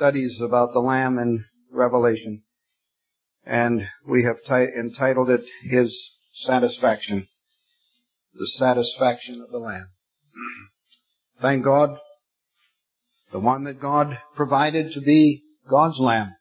studies about the Lamb in Revelation, and we have entitled it His Satisfaction, the satisfaction of the Lamb. Thank God, the one that God provided to be God's Lamb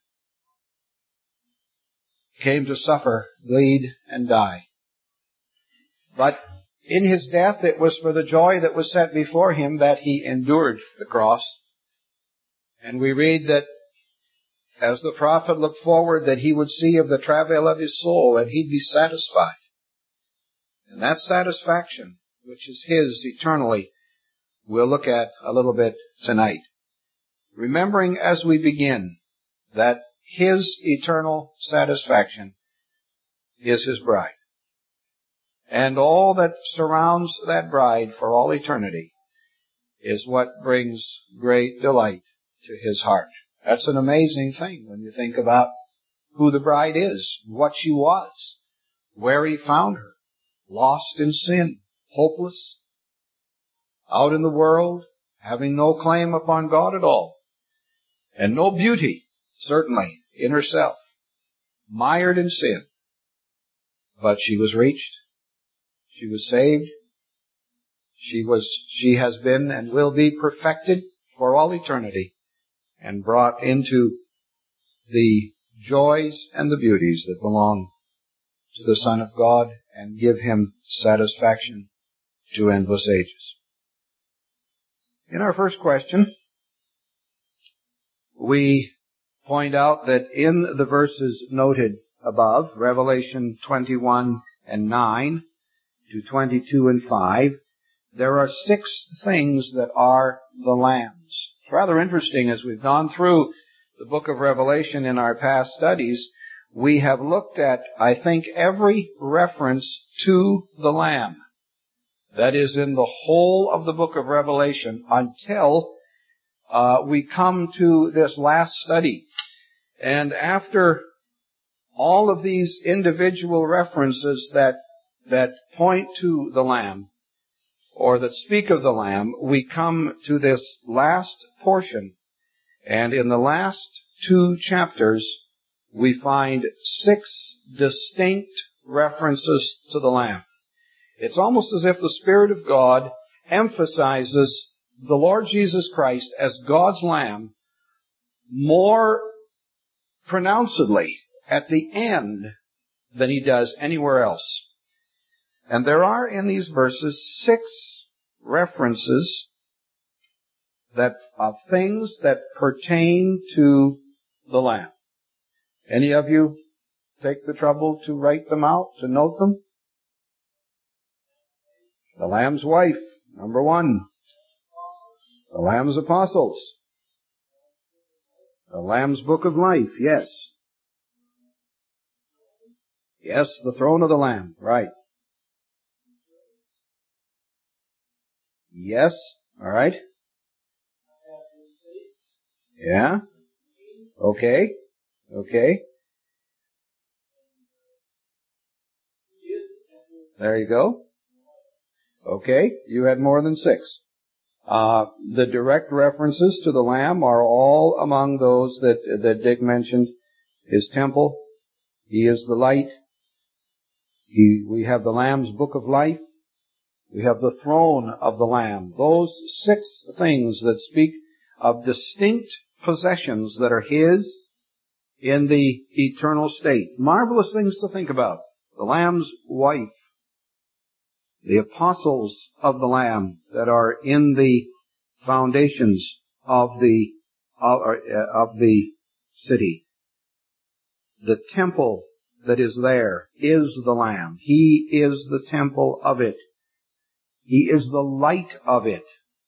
came to suffer, bleed, and die. But in His death, it was for the joy that was set before Him that He endured the cross. And we read that as the prophet looked forward, that he would see of the travail of his soul, and he'd be satisfied. And that satisfaction, which is His eternally, we'll look at a little bit tonight. Remembering as we begin that His eternal satisfaction is His bride. And all that surrounds that bride for all eternity is what brings great delight to His heart. That's an amazing thing when you think about who the bride is, what she was, where He found her, lost in sin, hopeless, out in the world, having no claim upon God at all, and no beauty, certainly, in herself, mired in sin. But she was reached. She was saved. She has been and will be perfected for all eternity and brought into the joys and the beauties that belong to the Son of God and give Him satisfaction to endless ages. In our first question, we point out that in the verses noted above, Revelation 21 and 9 to 22 and 5, there are 6 things that are the Lambs. It's rather interesting as we've gone through the book of Revelation in our past studies, we have looked at, I think, every reference to the Lamb that is in the whole of the book of Revelation until we come to this last study. And after all of these individual references that point to the Lamb, or that speak of the Lamb, we come to this last portion. And in the last 2 chapters, we find 6 distinct references to the Lamb. It's almost as if the Spirit of God emphasizes the Lord Jesus Christ as God's Lamb more pronouncedly at the end than He does anywhere else. And there are in these verses 6 references that of things that pertain to the Lamb. Any of you take the trouble to write them out, to note them? The Lamb's wife, number 1. The Lamb's apostles. The Lamb's book of life, yes. Yes, the throne of the Lamb, right. Yes, all right. Yeah. Okay. There you go. Okay, you had more than 6. The direct references to the Lamb are all among those that Dick mentioned. His temple. He is the light. We have the Lamb's book of life. We have the throne of the Lamb. Those 6 things that speak of distinct possessions that are His in the eternal state. Marvelous things to think about. The Lamb's wife. The apostles of the Lamb that are in the foundations of the city. The temple that is there is the Lamb. He is the temple of it. He is the light of it.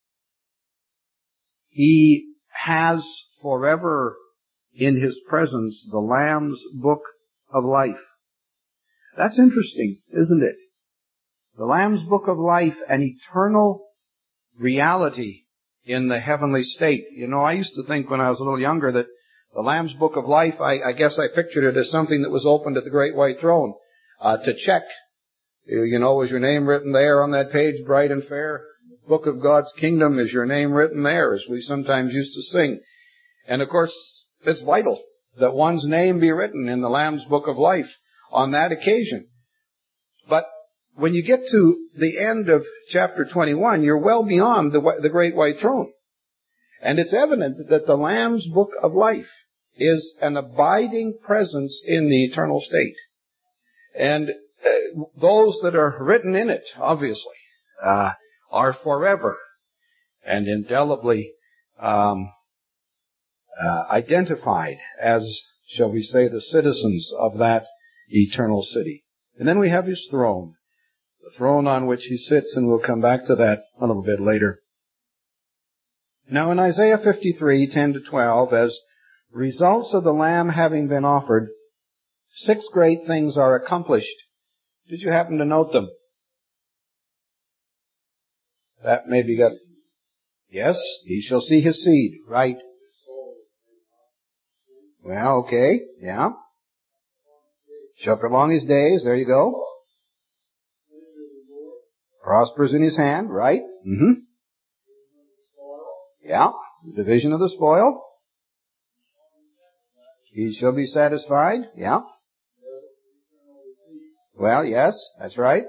He has forever in His presence the Lamb's book of life. That's interesting, isn't it? The Lamb's book of life, an eternal reality in the heavenly state. You know, I used to think when I was a little younger that the Lamb's book of life, I guess I pictured it as something that was opened at the great white throne to check. You know, was your name written there on that page, bright and fair? Book of God's kingdom, is your name written there, as we sometimes used to sing. And of course, it's vital that one's name be written in the Lamb's Book of Life on that occasion. But when you get to the end of chapter 21, you're well beyond the great white throne. And it's evident that the Lamb's Book of Life is an abiding presence in the eternal state. And those that are written in it, obviously, are forever and indelibly identified as, shall we say, the citizens of that eternal city. And then we have his throne, the throne on which he sits, and we'll come back to that a little bit later. Now in Isaiah 53, 10 to 12, as results of the Lamb having been offered, 6 great things are accomplished. Did you happen to note them? That maybe got... Yes, he shall see his seed, right? Well, okay, yeah. Shall prolong his days, there you go. Prospers in his hand, right? Mm-hmm. Yeah, division of the spoil. He shall be satisfied, yeah. Well, yes, that's right.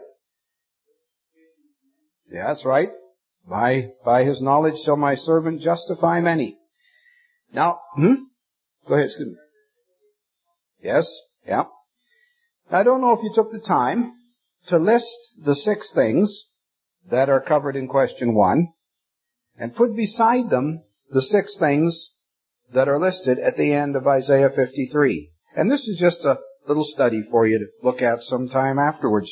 Yeah, that's right. By his knowledge shall my servant justify many. Now, go ahead, excuse me. Yes, yeah. I don't know if you took the time to list the 6 things that are covered in question 1 and put beside them the 6 things that are listed at the end of Isaiah 53. And this is just a little study for you to look at sometime afterwards.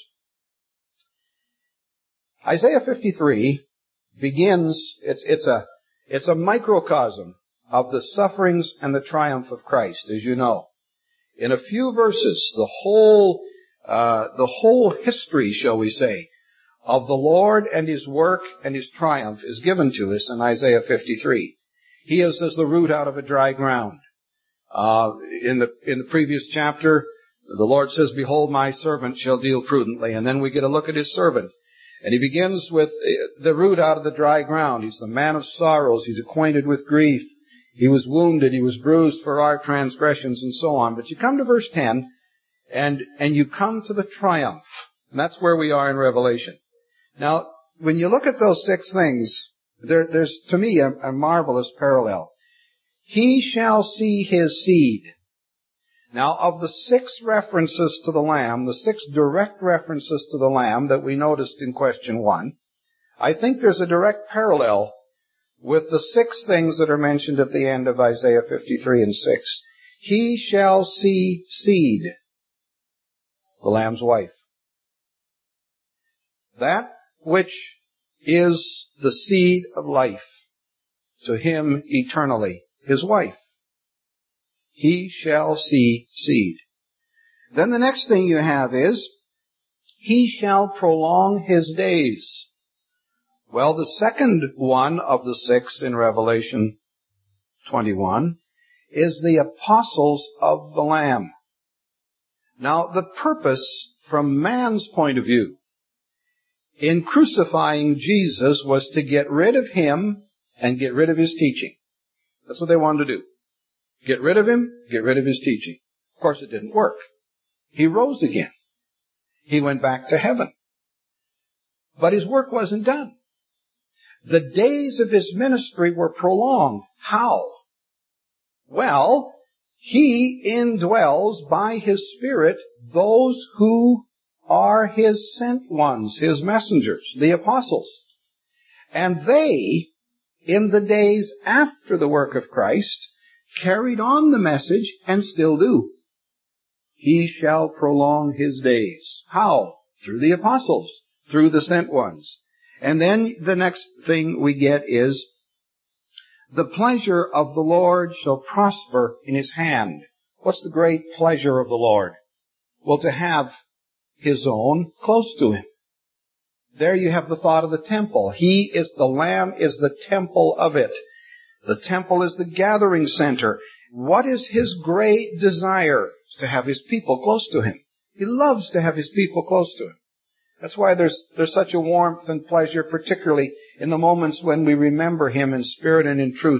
Isaiah 53 begins, it's a microcosm of the sufferings and the triumph of Christ, as you know. In a few verses, the whole history, shall we say, of the Lord and his work and his triumph is given to us in Isaiah 53. He is as the root out of a dry ground. In the previous chapter, the Lord says, "Behold, my servant shall deal prudently." And then we get a look at his servant. And he begins with the root out of the dry ground. He's the man of sorrows. He's acquainted with grief. He was wounded. He was bruised for our transgressions, and so on. But you come to verse 10, and you come to the triumph. And that's where we are in Revelation. Now, when you look at those 6 things, there's, to me, a marvelous parallel. He shall see his seed. Now, of the 6 references to the Lamb, the 6 direct references to the Lamb that we noticed in question 1, I think there's a direct parallel with the 6 things that are mentioned at the end of Isaiah 53 and 6. He shall see seed, the Lamb's wife. That which is the seed of life, to him eternally, his wife. He shall see seed. Then the next thing you have is, he shall prolong his days. Well, the second one of the 6 in Revelation 21 is the apostles of the Lamb. Now, the purpose from man's point of view in crucifying Jesus was to get rid of him and get rid of his teaching. That's what they wanted to do. Get rid of him, get rid of his teaching. Of course, it didn't work. He rose again. He went back to heaven. But his work wasn't done. The days of his ministry were prolonged. How? Well, he indwells by his Spirit those who are his sent ones, his messengers, the apostles. And they, in the days after the work of Christ, carried on the message and still do. He shall prolong his days. How? Through the apostles, through the sent ones. And then the next thing we get is, the pleasure of the Lord shall prosper in his hand. What's the great pleasure of the Lord? Well, to have his own close to him. There you have the thought of the temple. He is the Lamb, is the temple of it. The temple is the gathering center. What is his great desire? To have his people close to him. He loves to have his people close to him. That's why there's such a warmth and pleasure, particularly in the moments when we remember him in spirit and in truth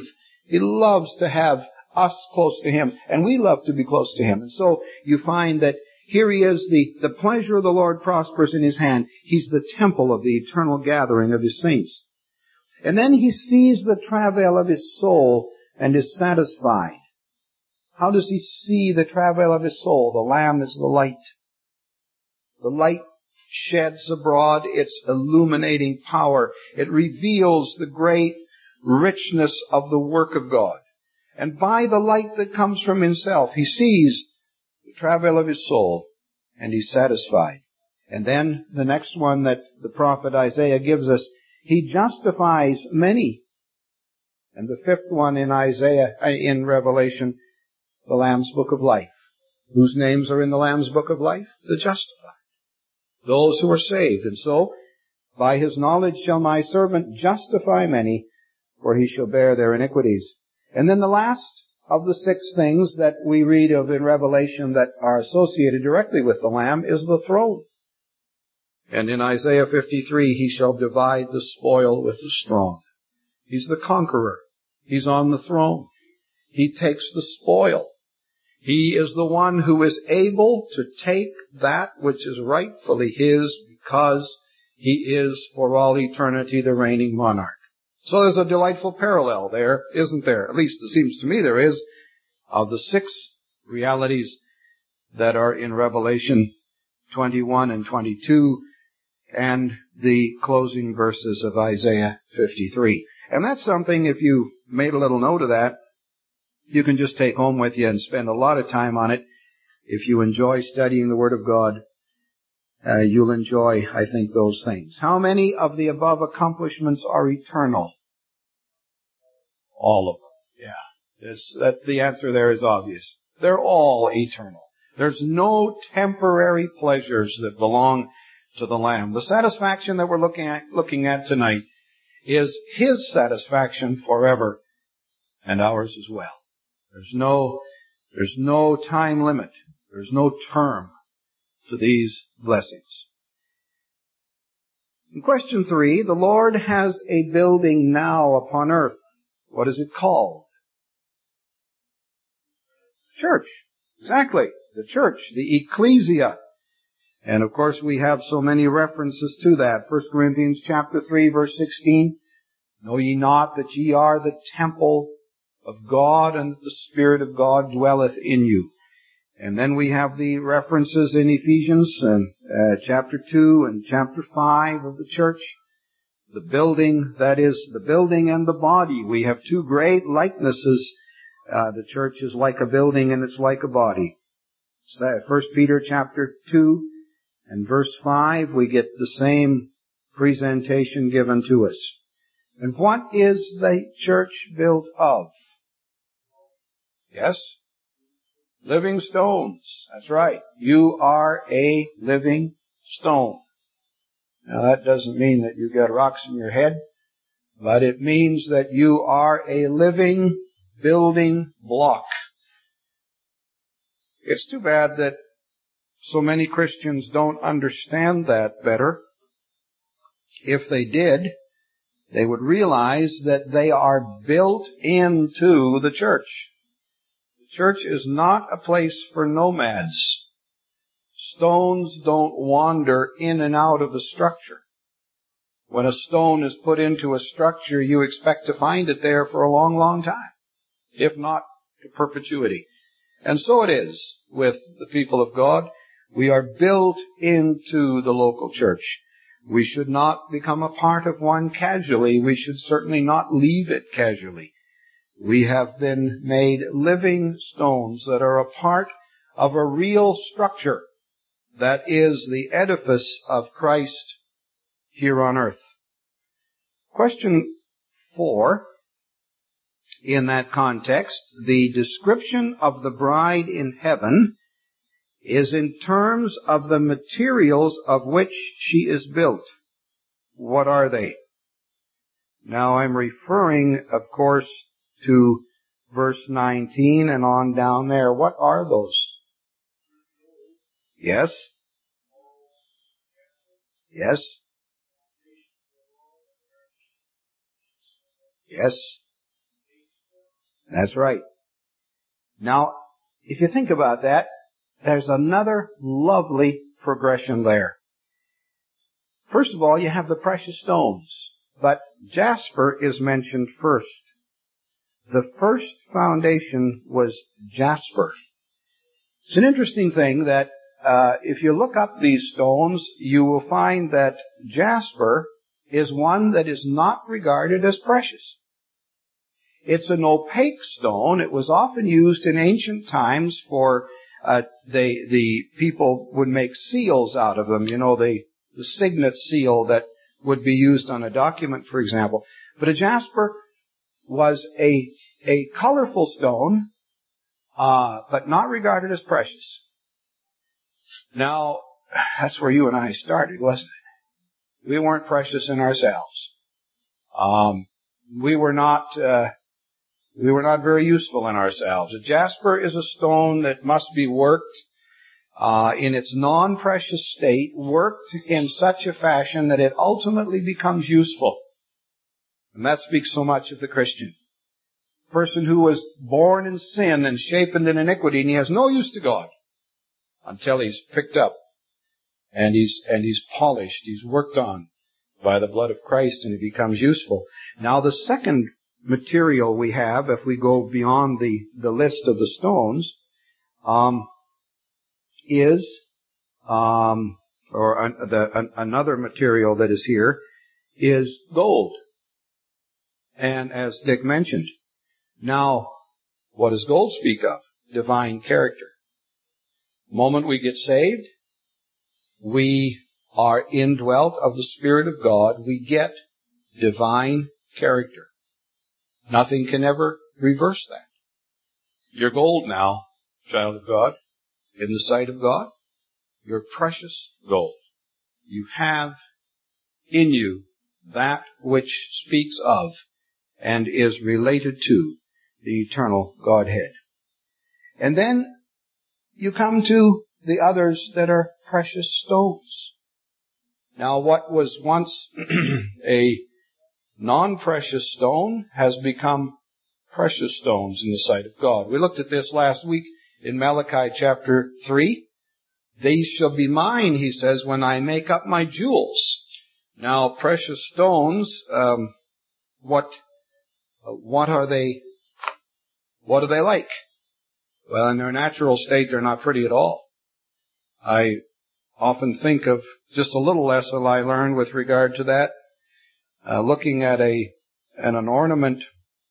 He loves to have us close to Him, and we love to be close to Him. And so you find that here He is, the pleasure of the Lord prospers in His hand. He's the temple of the eternal gathering of His saints. And then He sees the travail of His soul and is satisfied. How does He see the travail of His soul? The Lamb is the light. The light sheds abroad its illuminating power. It reveals the great richness of the work of God. And by the light that comes from Himself, He sees the travail of His soul, and He's satisfied. And then the next one that the prophet Isaiah gives us, He justifies many. And the fifth one in Revelation, the Lamb's Book of Life. Whose names are in the Lamb's Book of Life? The justified. Those who are saved. And so, by His knowledge shall my servant justify many, for he shall bear their iniquities. And then the last of the 6 things that we read of in Revelation that are associated directly with the Lamb is the throne. And in Isaiah 53, He shall divide the spoil with the strong. He's the conqueror. He's on the throne. He takes the spoil. He is the one who is able to take that which is rightfully His because He is for all eternity the reigning monarch. So there's a delightful parallel there, isn't there? At least it seems to me there is, of the 6 realities that are in Revelation 21 and 22 and the closing verses of Isaiah 53. And that's something, if you made a little note of that, you can just take home with you and spend a lot of time on it. If you enjoy studying the Word of God, you'll enjoy, I think, those things. How many of the above accomplishments are eternal? All of them. Yeah. The answer there is obvious. They're all eternal. There's no temporary pleasures that belong to the Lamb. The satisfaction that we're looking at tonight is His satisfaction forever and ours as well. There's no time limit. There's no term to these blessings. In question 3, the Lord has a building now upon earth. What is it called? Church. Exactly. The church. The ecclesia. And of course we have so many references to that. 1 Corinthians chapter 3 verse 16. Know ye not that ye are the temple of God, and the Spirit of God dwelleth in you. And then we have the references in Ephesians chapter 2 and chapter 5 of the church. The building, that is, the building and the body. We have 2 great likenesses. The church is like a building and it's like a body. 1 Peter chapter 2 and verse 5, we get the same presentation given to us. And what is the church built of? Yes? Living stones. That's right. You are a living stone. Now that doesn't mean that you've got rocks in your head, but it means that you are a living building block. It's too bad that so many Christians don't understand that better. If they did, they would realize that they are built into the church. The church is not a place for nomads. Stones don't wander in and out of the structure. When a stone is put into a structure, you expect to find it there for a long, long time, if not to perpetuity. And so it is with the people of God. We are built into the local church. We should not become a part of one casually. We should certainly not leave it casually. We have been made living stones that are a part of a real structure that is the edifice of Christ here on earth. Question 4, in that context, the description of the bride in heaven is in terms of the materials of which she is built. What are they? Now I'm referring, of course, to verse 19 and on down there. What are those? Yes? Yes? Yes? That's right. Now, if you think about that, there's another lovely progression there. First of all, you have the precious stones, but jasper is mentioned first. The first foundation was jasper. It's an interesting thing that if you look up these stones, you will find that jasper is one that is not regarded as precious. It's an opaque stone. It was often used in ancient times for the people would make seals out of them. You know, the signet seal that would be used on a document, for example. But a jasper was a colorful stone, but not regarded as precious. Now, that's where you and I started, wasn't it? We weren't precious in ourselves. We were not very useful in ourselves. A jasper is a stone that must be worked in its non-precious state, worked in such a fashion that it ultimately becomes useful. And that speaks so much of the Christian. A person who was born in sin and shapen in iniquity, and he has no use to God until he's picked up and he's polished, he's worked on by the blood of Christ, and he becomes useful. Now the second material we have, if we go beyond the list of the stones, is another material that is here is gold. And as Dick mentioned, now what does gold speak of? Divine character. The moment we get saved, we are indwelt of the Spirit of God. We get divine character. Nothing can ever reverse that. You're gold now, child of God, in the sight of God. You're precious gold. You have in you that which speaks of and is related to the eternal Godhead. And then you come to the others that are precious stones. Now, what was once a non-precious stone has become precious stones in the sight of God. We looked at this last week in Malachi chapter 3. These shall be mine, he says, when I make up my jewels. Now, precious stones, what are they? What are they like? Well, in their natural state, they're not pretty at all. I often think of just a little lesson I learned with regard to that. Looking at an ornament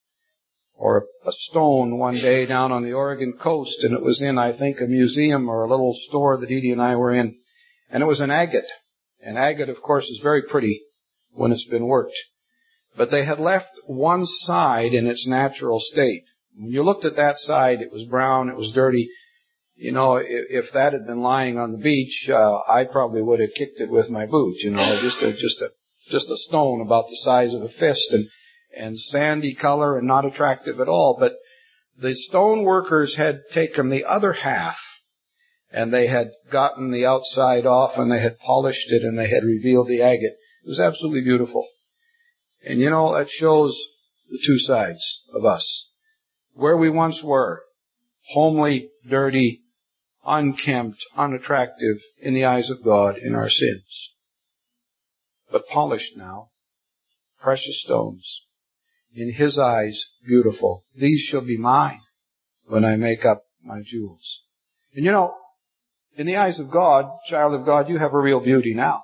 or a stone one day down on the Oregon coast, and it was in, I think, a museum or a little store that Edie and I were in, and it was an agate. And agate, of course, is very pretty when it's been worked. But they had left one side in its natural state. When you looked at that side, it was brown, it was dirty. You know, if that had been lying on the beach, I probably would have kicked it with my boot. You know, just a stone about the size of a fist and sandy color and not attractive at all. But the stone workers had taken the other half and they had gotten the outside off and they had polished it and they had revealed the agate. It was absolutely beautiful. And you know, that shows the two sides of us. Where we once were, homely, dirty, unkempt, unattractive in the eyes of God in our sins. But polished now, precious stones, in His eyes beautiful. These shall be mine when I make up my jewels. And you know, in the eyes of God, child of God, you have a real beauty now.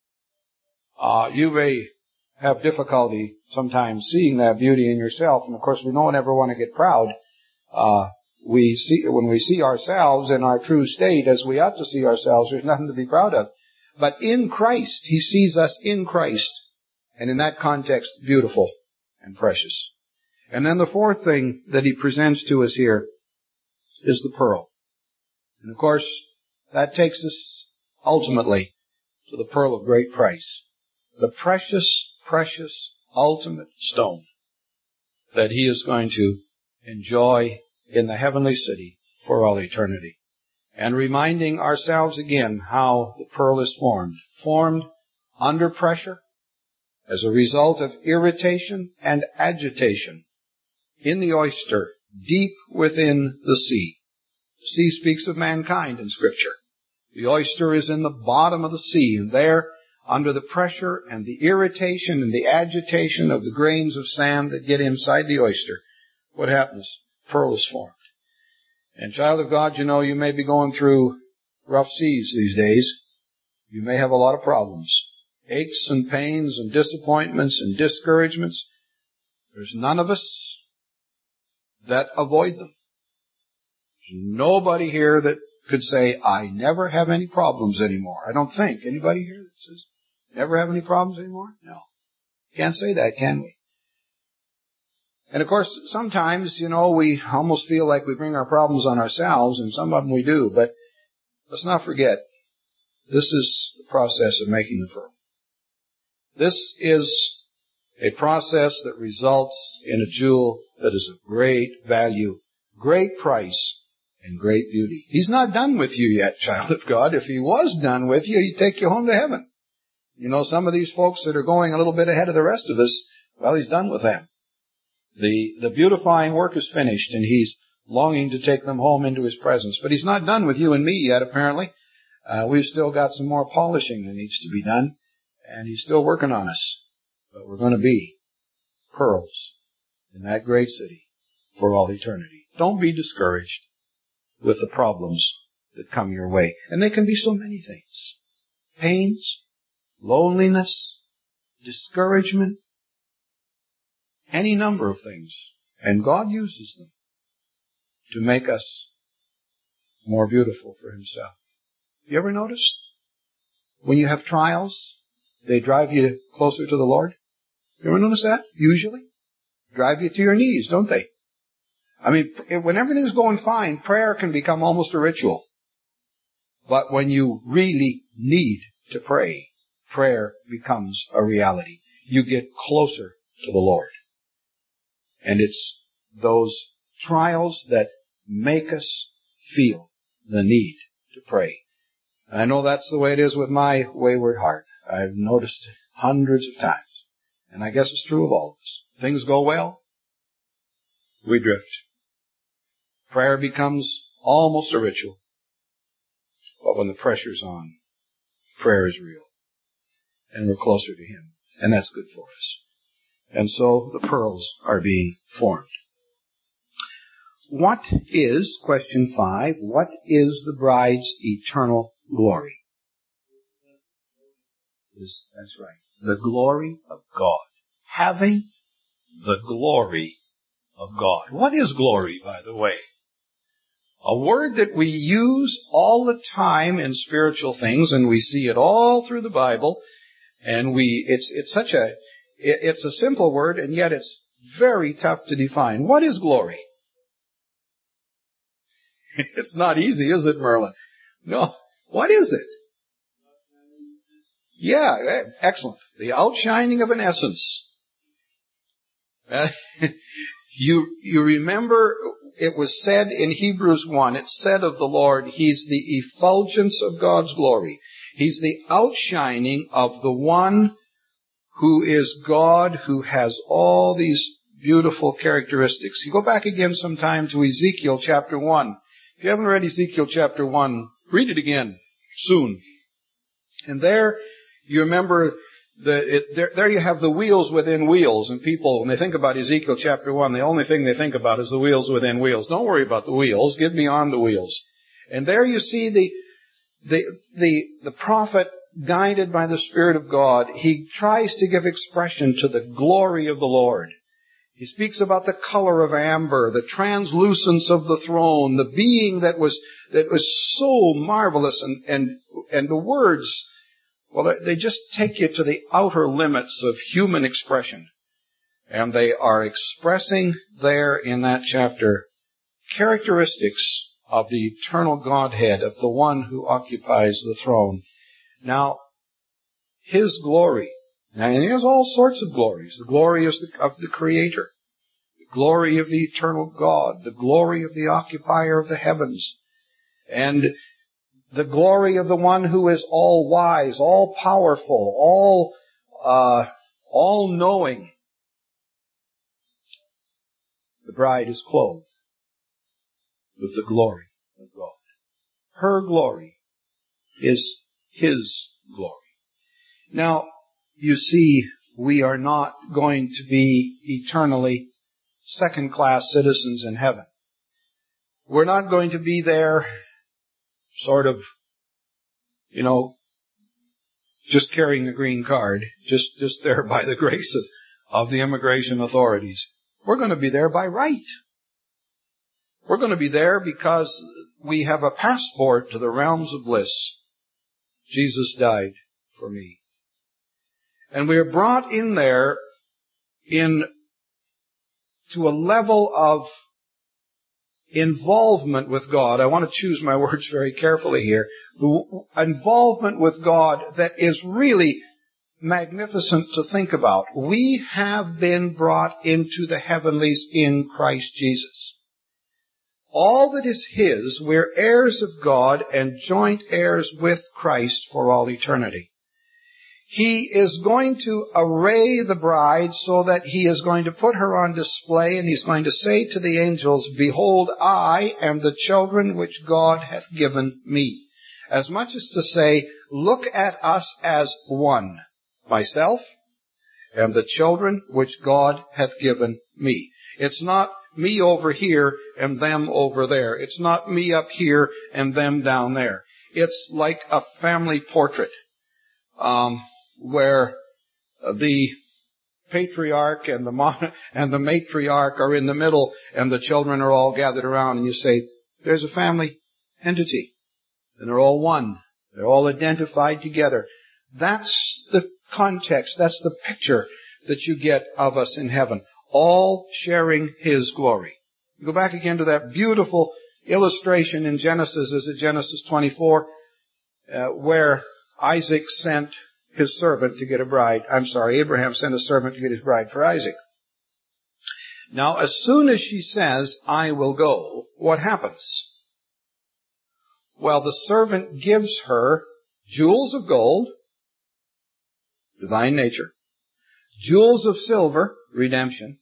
You may have difficulty sometimes seeing that beauty in yourself, and of course we don't ever want to get proud. When we see ourselves in our true state as we ought to see ourselves, there's nothing to be proud of. But in Christ, He sees us in Christ, and in that context, beautiful and precious. And then the fourth thing that He presents to us here is the pearl. And of course, that takes us ultimately to the pearl of great price. The precious, precious, ultimate stone that He is going to enjoy in the heavenly city for all eternity. And reminding ourselves again how the pearl is formed. Formed under pressure as a result of irritation and agitation in the oyster deep within the sea. The sea speaks of mankind in Scripture. The oyster is in the bottom of the sea, and there, under the pressure and the irritation and the agitation of the grains of sand that get inside the oyster, what happens? Pearl is formed. And child of God, you know, you may be going through rough seas these days. You may have a lot of problems. Aches and pains and disappointments and discouragements. There's none of us that avoid them. There's nobody here that could say, I never have any problems anymore. I don't think. Anybody here that says, never have any problems anymore? No. Can't say that, can we? And of course, sometimes, you know, we almost feel like we bring our problems on ourselves, and some of them we do, but let's not forget, this is the process of making the pearl. This is a process that results in a jewel that is of great value, great price, and great beauty. He's not done with you yet, child of God. If He was done with you, He'd take you home to heaven. You know, some of these folks that are going a little bit ahead of the rest of us, well, He's done with them. The beautifying work is finished, and He's longing to take them home into His presence. But He's not done with you and me yet, apparently. We've still got some more polishing that needs to be done, and He's still working on us. But we're going to be pearls in that great city for all eternity. Don't be discouraged with the problems that come your way. And they can be so many things. Pains, loneliness, discouragement, any number of things. And God uses them to make us more beautiful for Himself. You ever notice? When you have trials, they drive you closer to the Lord. You ever notice that? Usually. Drive you to your knees, don't they? I mean, when everything's going fine, prayer can become almost a ritual. But when you really need to pray, prayer becomes a reality. You get closer to the Lord. And it's those trials that make us feel the need to pray. I know that's the way it is with my wayward heart. I've noticed it hundreds of times. And I guess it's true of all of us. Things go well, we drift. Prayer becomes almost a ritual. But when the pressure's on, prayer is real. And we're closer to Him. And that's good for us. And so the pearls are being formed. What is, question 5, what is the bride's eternal glory? That's right. The glory of God. Having the glory of God. What is glory, by the way? A word that we use all the time in spiritual things, and we see it all through the Bible, and it's a simple word, and yet it's very tough to define. What is glory? It's not easy, is it, Merlin? No. What is it? Yeah, excellent. The outshining of an essence. You remember it was said in Hebrews 1, it said of the Lord, He's the effulgence of God's glory. He's the outshining of the one who is God, who has all these beautiful characteristics. You go back again sometime to Ezekiel chapter 1. If you haven't read Ezekiel chapter 1, read it again soon. And there you remember there you have the wheels within wheels. And people, when they think about Ezekiel chapter 1, the only thing they think about is the wheels within wheels. Don't worry about the wheels. Get beyond the wheels. And there you see the prophet, guided by the Spirit of God, he tries to give expression to the glory of the Lord. He speaks about the color of amber, the translucence of the throne, the being that was so marvelous, and the words, well, they just take you to the outer limits of human expression. And they are expressing there in that chapter characteristics of the eternal Godhead, of the one who occupies the throne. Now, His glory, and He has all sorts of glories. The glory of the Creator, the glory of the eternal God, the glory of the occupier of the heavens, and the glory of the one who is all wise, all powerful, all knowing. The bride is clothed with the glory of God. Her glory is His glory. Now, you see, we are not going to be eternally second-class citizens in heaven. We're not going to be there sort of, just carrying a green card, just there by the grace of the immigration authorities. We're going to be there by right. We're going to be there because we have a passport to the realms of bliss. Jesus died for me. And we are brought in there to a level of involvement with God. I want to choose my words very carefully here. Involvement with God that is really magnificent to think about. We have been brought into the heavenlies in Christ Jesus. All that is His, we're heirs of God and joint heirs with Christ for all eternity. He is going to array the bride so that He is going to put her on display, and He's going to say to the angels, "Behold, I am the children which God hath given me." As much as to say, look at us as one. Myself and the children which God hath given me. It's not me over here and them over there. It's not me up here and them down there. It's like a family portrait, where the patriarch and the matriarch are in the middle and the children are all gathered around, and you say, there's a family entity. And they're all one. They're all identified together. That's the context. That's the picture that you get of us in heaven. All sharing His glory. You go back again to that beautiful illustration in Genesis, is it Genesis 24, where Isaac sent his servant to get a bride. Abraham sent a servant to get his bride for Isaac. Now, as soon as she says, "I will go," what happens? Well, the servant gives her jewels of gold, divine nature, jewels of silver, redemption,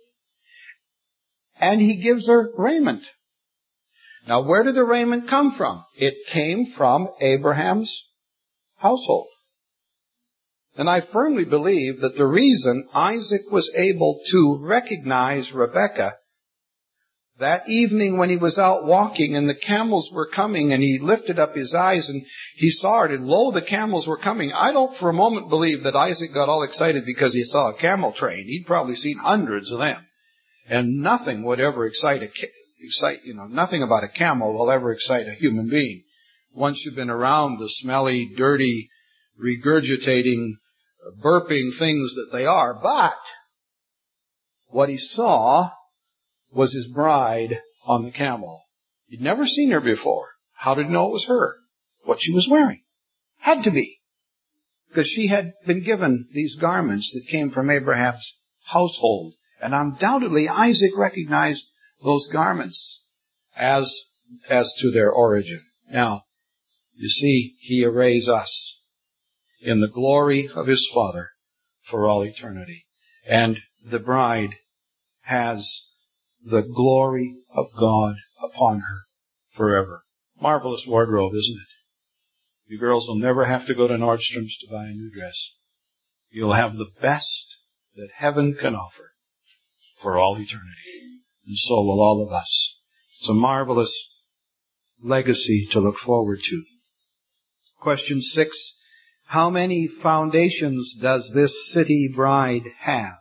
and he gives her raiment. Now, where did the raiment come from? It came from Abraham's household. And I firmly believe that the reason Isaac was able to recognize Rebekah that evening when he was out walking and the camels were coming, and he lifted up his eyes and he saw it, and lo, the camels were coming. I don't for a moment believe that Isaac got all excited because he saw a camel train. He'd probably seen hundreds of them. And nothing would ever nothing about a camel will ever excite a human being. Once you've been around the smelly, dirty, regurgitating, burping things that they are. But what he saw was his bride on the camel. He'd never seen her before. How did he know it was her? What she was wearing. Had to be. Because she had been given these garments that came from Abraham's household. And undoubtedly Isaac recognized those garments as to their origin. Now, you see, He arrays us in the glory of His Father for all eternity. And the bride has the glory of God upon her forever. Marvelous wardrobe, isn't it? You girls will never have to go to Nordstrom's to buy a new dress. You'll have the best that heaven can offer for all eternity. And so will all of us. It's a marvelous legacy to look forward to. Question 6. How many foundations does this city bride have?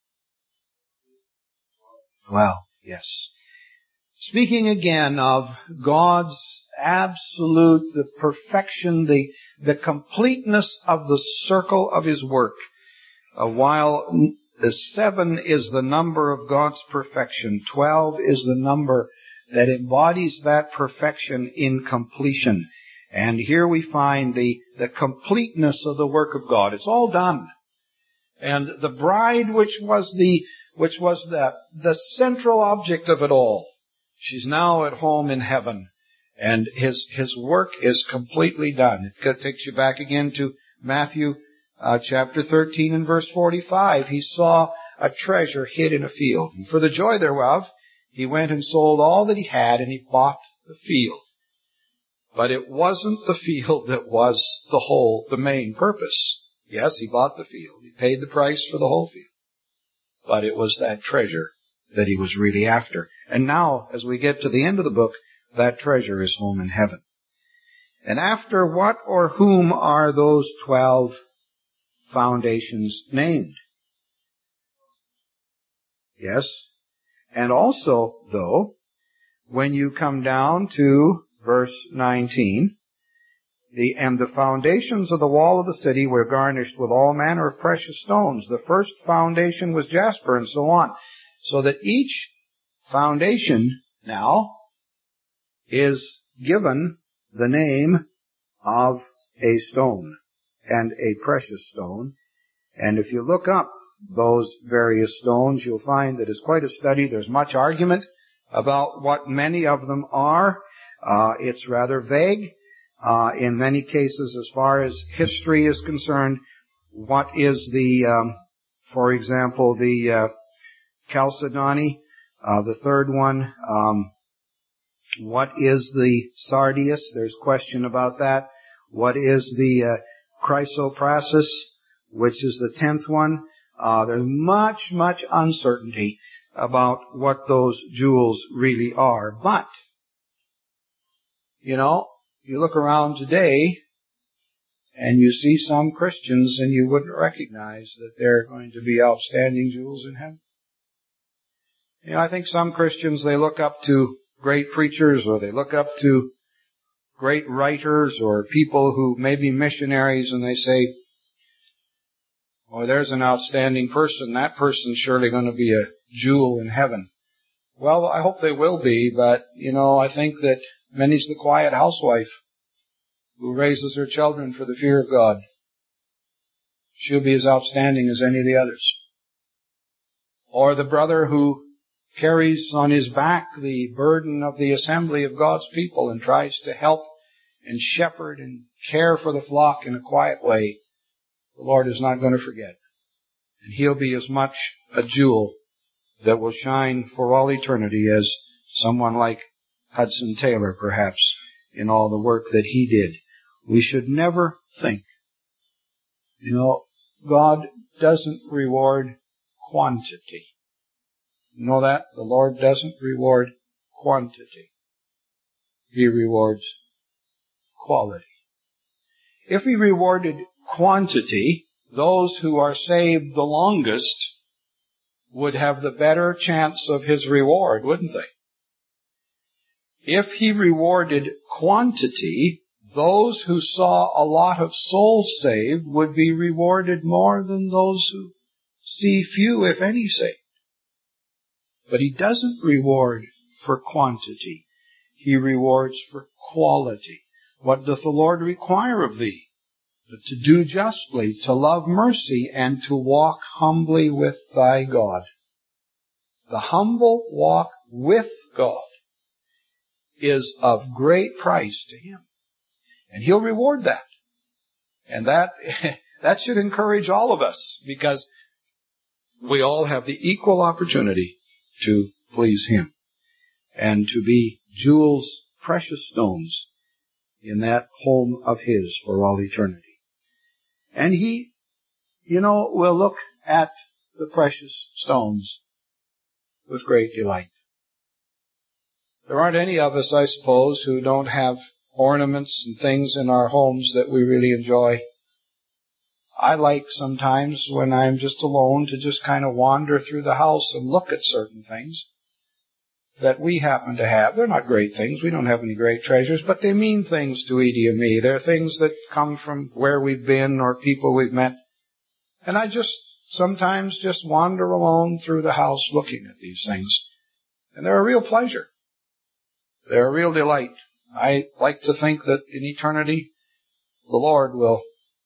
Well, yes. Speaking again of God's absolute, the perfection, the completeness of the circle of His work, while the 7 is the number of God's perfection, 12 is the number that embodies that perfection in completion. And here we find the completeness of the work of God. It's all done. And the bride, which was the central object of it all, she's now at home in heaven. And his work is completely done. It takes you back again to Matthew chapter 13 and verse 45. He saw a treasure hid in a field, and for the joy thereof, He went and sold all that he had, and he bought the field. But it wasn't the field that was the main purpose. Yes, he bought the field. He paid the price for the whole field. But it was that treasure that he was really after. And now, as we get to the end of the book, that treasure is home in heaven. And after what or whom are those 12 foundations named? Yes. And also, though, when you come down to verse 19, and the foundations of the wall of the city were garnished with all manner of precious stones. The first foundation was jasper, and so on. So that each foundation now is given the name of a stone, and a precious stone. And if you look up those various stones, you'll find that it's quite a study. There's much argument about what many of them are. It's rather vague. In many cases, as far as history is concerned, what is for example, the Chalcedony, the third one, what is the Sardius? There's question about that. What is the Chrysoprasus, which is the 10th one? There's much uncertainty about what those jewels really are. But, you look around today and you see some Christians and you wouldn't recognize that they're going to be outstanding jewels in heaven. I think some Christians, they look up to great preachers, or they look up to great writers or people who may be missionaries, and they say, oh, there's an outstanding person. That person's surely going to be a jewel in heaven. Well, I hope they will be, but, I think that many's the quiet housewife who raises her children for the fear of God. She'll be as outstanding as any of the others. Or the brother who carries on his back the burden of the assembly of God's people and tries to help and shepherd and care for the flock in a quiet way. The Lord is not going to forget. And he'll be as much a jewel that will shine for all eternity as someone like Hudson Taylor, perhaps, in all the work that he did. We should never think. God doesn't reward quantity. You know that? The Lord doesn't reward quantity. He rewards quality. If He rewarded quantity, those who are saved the longest would have the better chance of His reward, wouldn't they? If He rewarded quantity, those who saw a lot of souls saved would be rewarded more than those who see few, if any, saved. But He doesn't reward for quantity. He rewards for quality. What doth the Lord require of thee? But to do justly, to love mercy, and to walk humbly with thy God. The humble walk with God is of great price to Him. And He'll reward that. And that should encourage all of us, because we all have the equal opportunity to please Him and to be jewels, precious stones in that home of His for all eternity. And He, will look at the precious stones with great delight. There aren't any of us, I suppose, who don't have ornaments and things in our homes that we really enjoy. I like sometimes when I'm just alone to just kind of wander through the house and look at certain things that we happen to have. They're not great things. We don't have any great treasures, but they mean things to Edie and me. They're things that come from where we've been or people we've met. And I sometimes wander alone through the house looking at these things. And they're a real pleasure. They're a real delight. I like to think that in eternity, the Lord will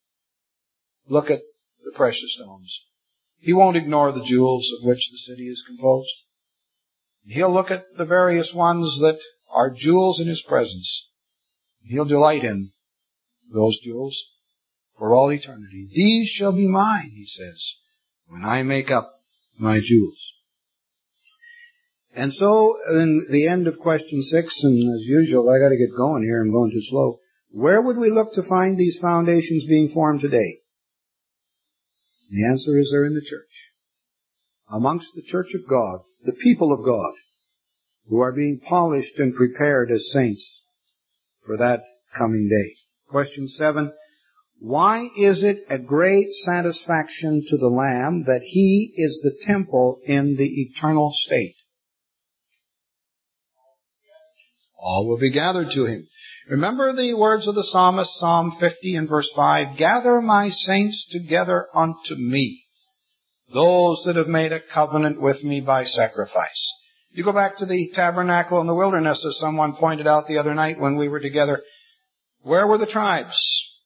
look at the precious stones. He won't ignore the jewels of which the city is composed. He'll look at the various ones that are jewels in His presence. He'll delight in those jewels for all eternity. These shall be mine, He says, when I make up my jewels. And so, in the end of question 6, and as usual, I got to get going here, I'm going too slow. Where would we look to find these foundations being formed today? The answer is they're in the church. Amongst the church of God, the people of God, who are being polished and prepared as saints for that coming day. Question 7. Why is it a great satisfaction to the Lamb that He is the temple in the eternal state? All will be gathered to Him. Remember the words of the psalmist, Psalm 50 and verse 5, "Gather my saints together unto me, those that have made a covenant with me by sacrifice." You go back to the tabernacle in the wilderness, as someone pointed out the other night when we were together. Where were the tribes?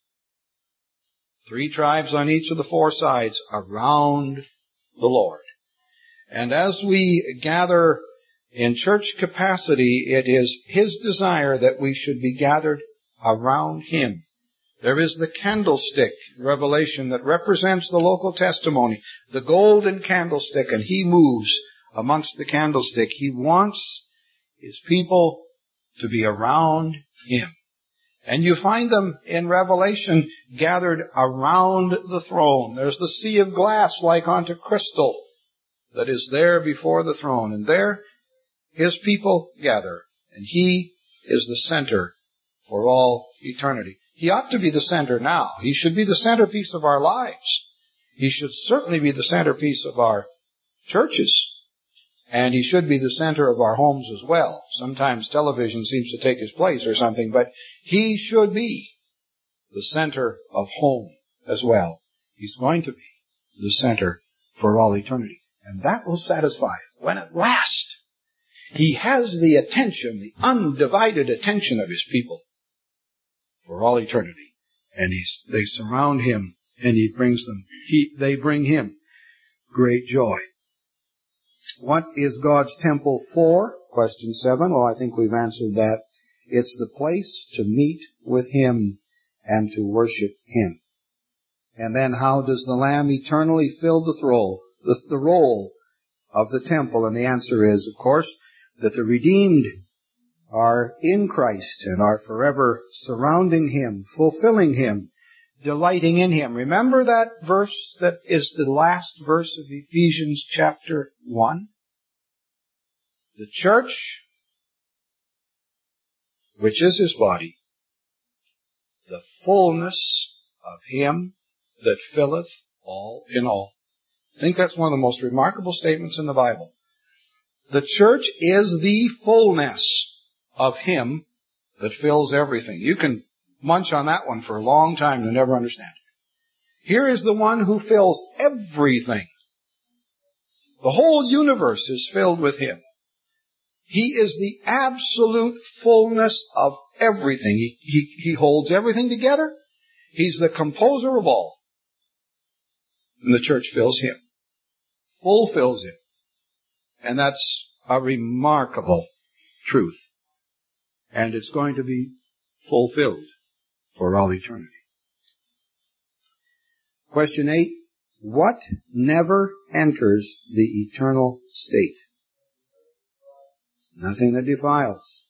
3 tribes on each of the 4 sides around the Lord. And as we gather in church capacity, it is His desire that we should be gathered around Him. There is the candlestick, Revelation, that represents the local testimony, the golden candlestick, and He moves amongst the candlestick. He wants His people to be around Him. And you find them in Revelation gathered around the throne. There's the sea of glass like unto crystal that is there before the throne. And there His people gather. And He is the center for all eternity. He ought to be the center now. He should be the centerpiece of our lives. He should certainly be the centerpiece of our churches. And He should be the center of our homes as well. Sometimes television seems to take His place or something, but He should be the center of home as well. He's going to be the center for all eternity. And that will satisfy when at last He has the attention, the undivided attention of His people for all eternity. And they surround Him and He brings them, they bring Him great joy. What is God's temple for? Question 7. Well, I think we've answered that. It's the place to meet with Him and to worship Him. And then how does the Lamb eternally fill the role of the temple? And the answer is, of course, that the redeemed are in Christ and are forever surrounding Him, fulfilling Him, delighting in Him. Remember that verse that is the last verse of Ephesians chapter 1? The church, which is His body, the fullness of Him that filleth all in all. I think that's one of the most remarkable statements in the Bible. The church is the fullness of Him that fills everything. You can munch on that one for a long time and never understand it. Here is the one who fills everything. The whole universe is filled with Him. He is the absolute fullness of everything. He holds everything together. He's the composer of all. And the church fills Him. Fulfills Him. And that's a remarkable truth. And it's going to be fulfilled for all eternity. Question 8. What never enters the eternal state? Nothing that defiles.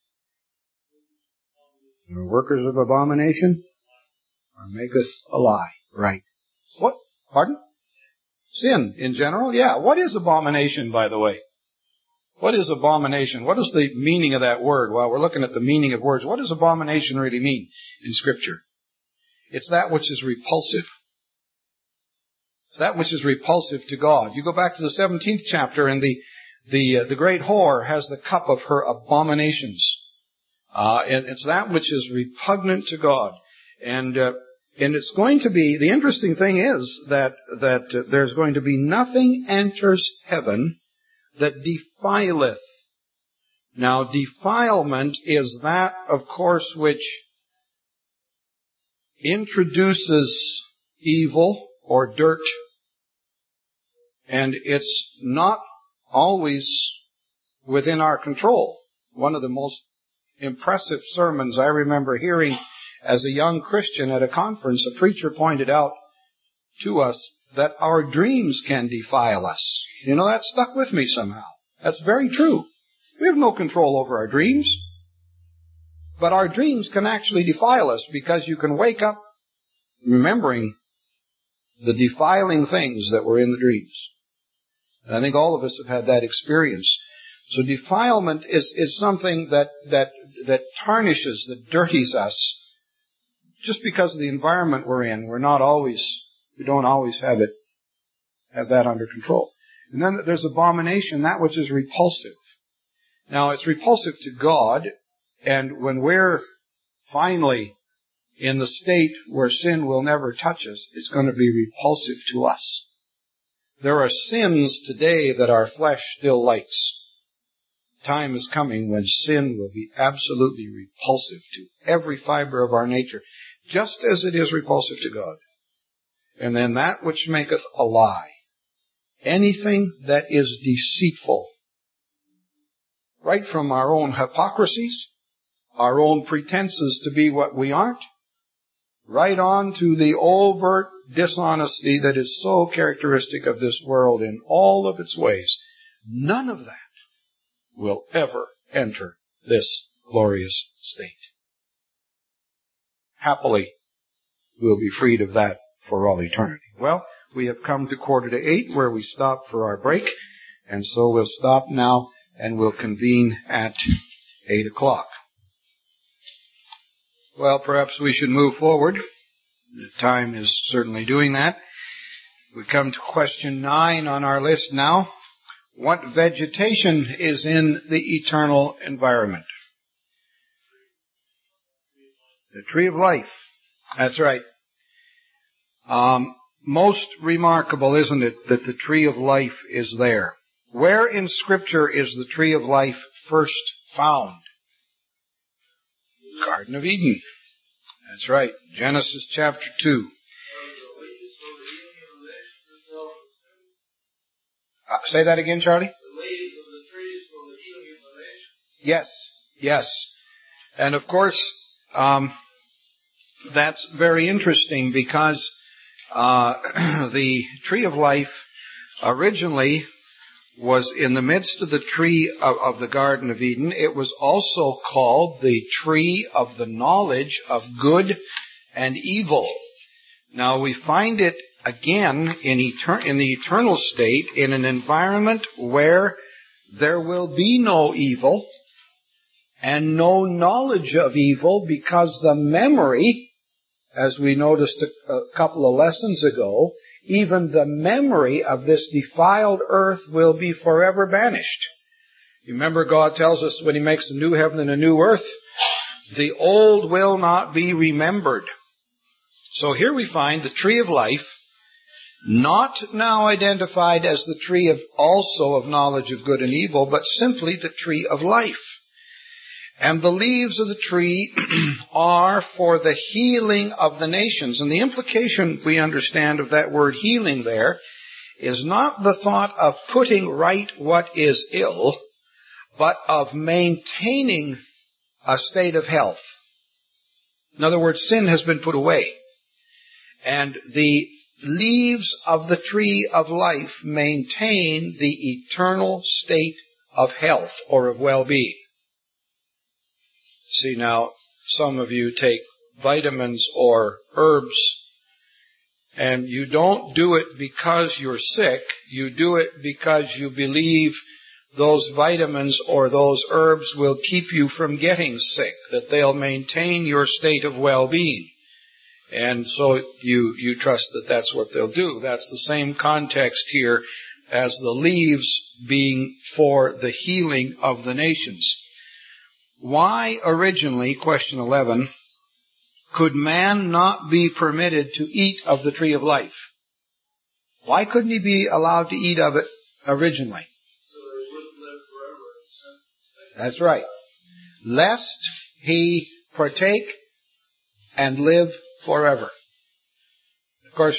The workers of abomination or maketh a lie. Right. What? Pardon? Sin in general? Yeah. What is abomination, by the way? What is abomination? What is the meaning of that word? Well, we're looking at the meaning of words. What does abomination really mean in Scripture? It's that which is repulsive. It's that which is repulsive to God. You go back to the 17th chapter and the great whore has the cup of her abominations. And it's that which is repugnant to God. And it's going to be, the interesting thing is that there's going to be nothing enters heaven that defileth. Now, defilement is that, of course, which introduces evil or dirt. And it's not always within our control. One of the most impressive sermons I remember hearing as a young Christian at a conference, a preacher pointed out to us that our dreams can defile us. You know, that stuck with me somehow. That's very true. We have no control over our dreams. But our dreams can actually defile us, because you can wake up remembering the defiling things that were in the dreams. And I think all of us have had that experience. So defilement is something that tarnishes, that dirties us, just because of the environment we're in. We don't always have that under control. And then there's abomination, that which is repulsive. Now, it's repulsive to God, and when we're finally in the state where sin will never touch us, it's going to be repulsive to us. There are sins today that our flesh still likes. Time is coming when sin will be absolutely repulsive to every fiber of our nature, just as it is repulsive to God. And then that which maketh a lie. Anything that is deceitful. Right from our own hypocrisies, our own pretenses to be what we aren't, right on to the overt dishonesty that is so characteristic of this world in all of its ways. None of that will ever enter this glorious state. Happily, we'll be freed of that for all eternity. Well, we have come to 7:45, where we stop for our break, and so we'll stop now and we'll convene at 8 o'clock. Well, perhaps we should move forward. The time is certainly doing that. We come to question 9 on our list now. What vegetation is in the eternal environment? The tree of life. That's right. Most remarkable, isn't it, that the tree of life is there? Where in Scripture is the tree of life first found? Garden of Eden. That's right. Genesis chapter 2. Say that again, Charlie. The ladies of the trees for the healing of the nation. Yes. And of course, that's very interesting, because the tree of life originally was in the midst of the tree of the Garden of Eden. It was also called the tree of the knowledge of good and evil. Now we find it again in the eternal state, in an environment where there will be no evil and no knowledge of evil, because the memory, as we noticed a couple of lessons ago, even the memory of this defiled earth will be forever banished. You remember God tells us when He makes a new heaven and a new earth, the old will not be remembered. So here we find the tree of life, not now identified as the tree of also of knowledge of good and evil, but simply the tree of life. And the leaves of the tree are for the healing of the nations. And the implication we understand of that word healing there is not the thought of putting right what is ill, but of maintaining a state of health. In other words, sin has been put away. And the leaves of the tree of life maintain the eternal state of health or of well-being. See, now, some of you take vitamins or herbs, and you don't do it because you're sick. You do it because you believe those vitamins or those herbs will keep you from getting sick, that they'll maintain your state of well-being. And so you trust that that's what they'll do. That's the same context here as the leaves being for the healing of the nations. Why originally, question 11, could man not be permitted to eat of the tree of life? Why couldn't he be allowed to eat of it originally? So he wouldn't live forever. That's right. Lest he partake and live forever. Of course,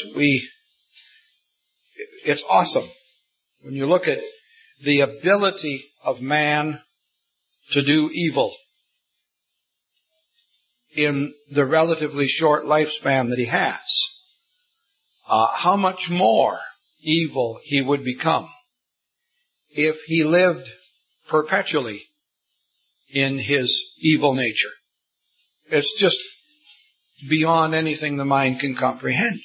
it's awesome when you look at the ability of man to do evil in the relatively short lifespan that he has. How much more evil he would become if he lived perpetually in his evil nature. It's just beyond anything the mind can comprehend.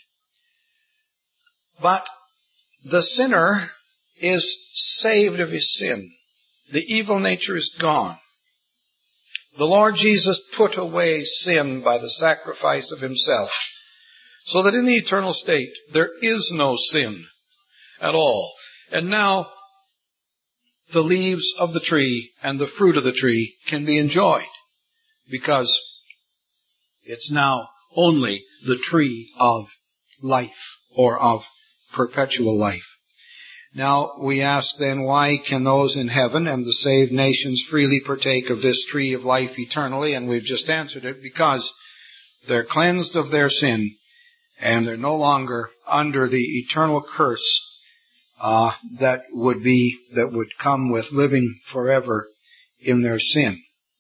But the sinner is saved of his sin. The evil nature is gone. The Lord Jesus put away sin by the sacrifice of himself, so that in the eternal state there is no sin at all. And now the leaves of the tree and the fruit of the tree can be enjoyed, because it's now only the tree of life, or of perpetual life. Now we ask then, why can those in heaven and the saved nations freely partake of this tree of life eternally? And we've just answered it, because they're cleansed of their sin and they're no longer under the eternal curse that would come with living forever in their sin.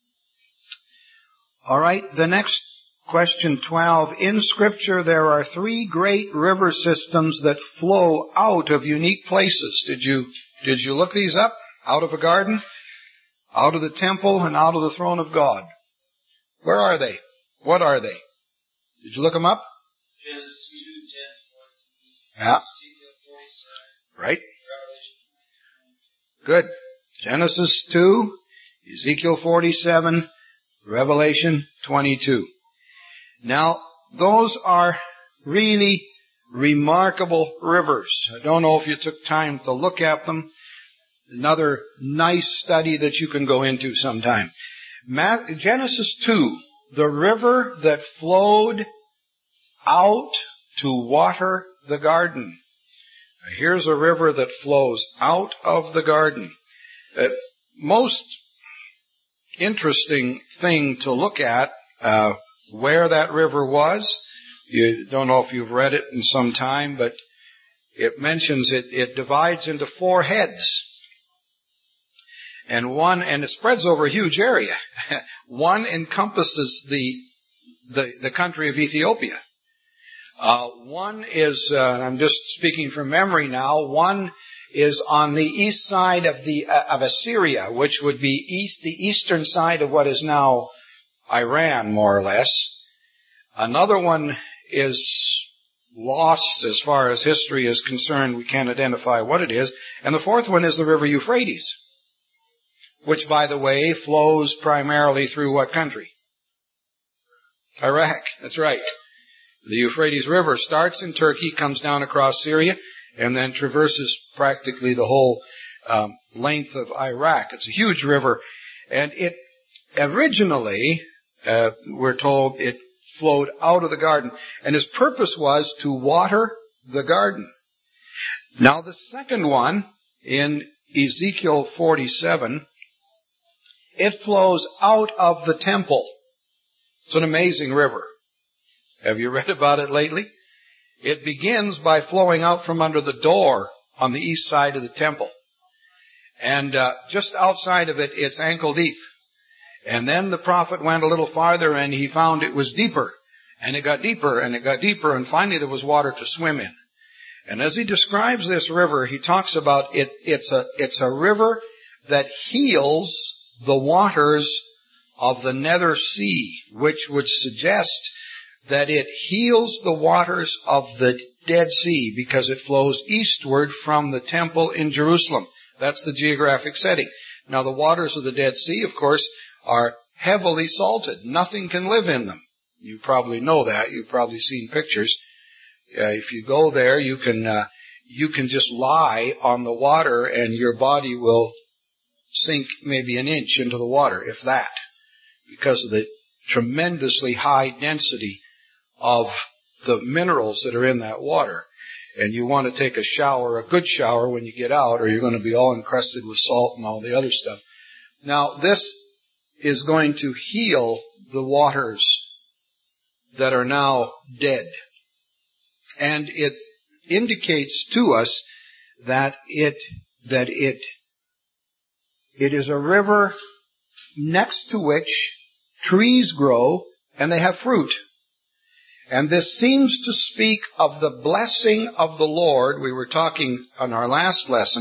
All right, the next question 12. In Scripture there are 3 great river systems that flow out of unique places. Did you look these up? Out of a garden, out of the temple, and out of the throne of God. Where are they? What are they? Did you look them up? Genesis 2, 10, 14. Yeah. Ezekiel 47. Right. Revelation. Good. Genesis 2, Ezekiel 47, Revelation 22. Now, those are really remarkable rivers. I don't know if you took time to look at them. Another nice study that you can go into sometime. Genesis 2, the river that flowed out to water the garden. Now, here's a river that flows out of the garden. Most interesting thing to look at, where that river was. You don't know if you've read it in some time, but it mentions it divides into 4 heads. And it spreads over a huge area. One encompasses the country of Ethiopia. One is, I'm just speaking from memory now, one is on the east side of Assyria, which would be the eastern side of what is now Iran, more or less. Another one is lost as far as history is concerned. We can't identify what it is. And the 4th one is the river Euphrates, which, by the way, flows primarily through what country? Iraq. That's right. The Euphrates River starts in Turkey, comes down across Syria, and then traverses practically the whole length of Iraq. It's a huge river. And it originally, we're told, it flowed out of the garden. And its purpose was to water the garden. Now the second one, in Ezekiel 47, it flows out of the temple. It's an amazing river. Have you read about it lately? It begins by flowing out from under the door on the east side of the temple. And just outside of it, it's ankle deep. And then the prophet went a little farther and he found it was deeper. And it got deeper and it got deeper, and finally there was water to swim in. And as he describes this river, he talks about it's a river that heals the waters of the nether sea, which would suggest that it heals the waters of the Dead Sea because it flows eastward from the temple in Jerusalem. That's the geographic setting. Now the waters of the Dead Sea, of course, are heavily salted. Nothing can live in them. You probably know that. You've probably seen pictures. If you go there, you can just lie on the water and your body will sink maybe an inch into the water, if that, because of the tremendously high density of the minerals that are in that water. And you want to take a shower, a good shower, when you get out, or you're going to be all encrusted with salt and all the other stuff. Now, this is going to heal the waters that are now dead. And it indicates to us that it is a river next to which trees grow and they have fruit. And this seems to speak of the blessing of the Lord. We were talking on our last lesson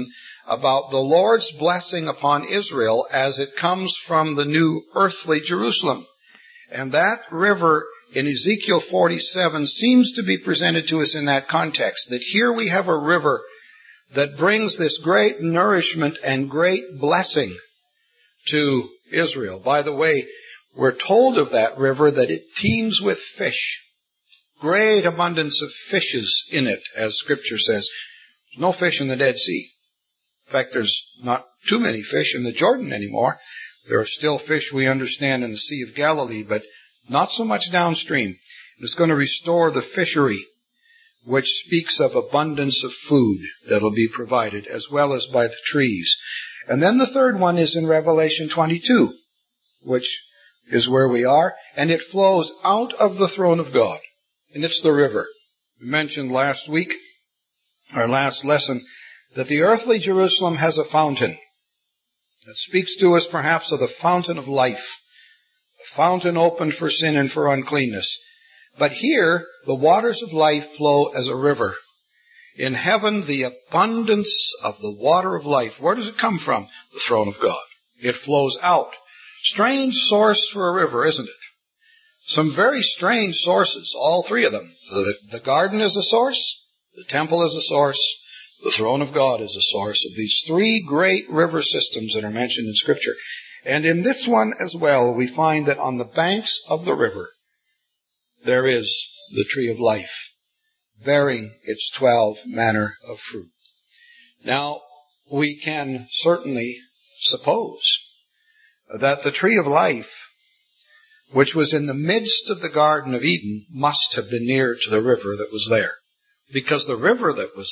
about the Lord's blessing upon Israel as it comes from the new earthly Jerusalem. And that river in Ezekiel 47 seems to be presented to us in that context, that here we have a river that brings this great nourishment and great blessing to Israel. By the way, we're told of that river that it teems with fish. Great abundance of fishes in it, as Scripture says. There's no fish in the Dead Sea. In fact, there's not too many fish in the Jordan anymore. There are still fish we understand in the Sea of Galilee, but not so much downstream. It's going to restore the fishery, which speaks of abundance of food that will be provided, as well as by the trees. And then the third one is in Revelation 22, which is where we are, and it flows out of the throne of God, and it's the river. We mentioned last week, our last lesson, that the earthly Jerusalem has a fountain that speaks to us perhaps of the fountain of life, a fountain opened for sin and for uncleanness. But here, the waters of life flow as a river. In heaven, the abundance of the water of life, where does it come from? The throne of God. It flows out. Strange source for a river, isn't it? Some very strange sources, all three of them. The garden is a source, the temple is a source, the throne of God is a source of these three great river systems that are mentioned in Scripture. And in this one as well, we find that on the banks of the river, there is the tree of life, bearing its 12 manner of fruit. Now, we can certainly suppose that the tree of life, which was in the midst of the Garden of Eden, must have been near to the river that was there. Because the river that was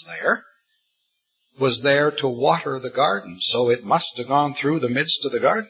there to water the garden, so it must have gone through the midst of the garden.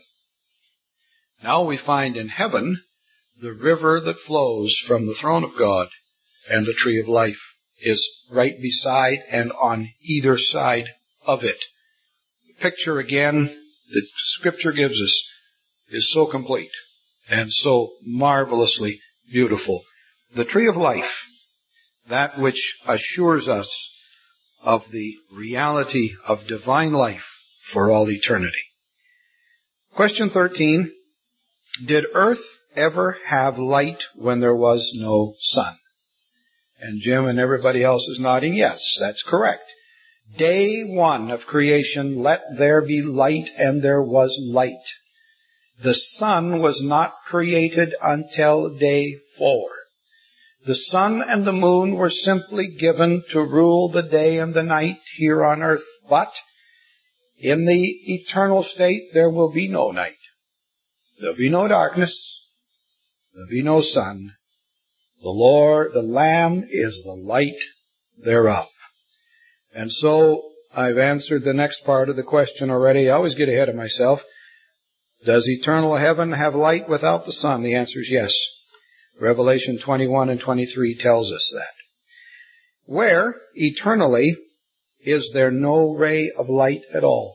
Now we find in heaven the river that flows from the throne of God and the tree of life is right beside and on either side of it. The picture again that Scripture gives us is so complete and so marvelously beautiful. The tree of life, that which assures us of the reality of divine life for all eternity. Question 13. Did earth ever have light when there was no sun? And Jim and everybody else is nodding yes, that's correct. Day one of creation, let there be light, and there was light. The sun was not created until day 4. The sun and the moon were simply given to rule the day and the night here on earth. But in the eternal state, there will be no night. There'll be no darkness. There'll be no sun. The Lord, the Lamb, is the light thereof. And so I've answered the next part of the question already. I always get ahead of myself. Does eternal heaven have light without the sun? The answer is yes. Revelation 21 and 23 tells us that. Where, eternally, is there no ray of light at all?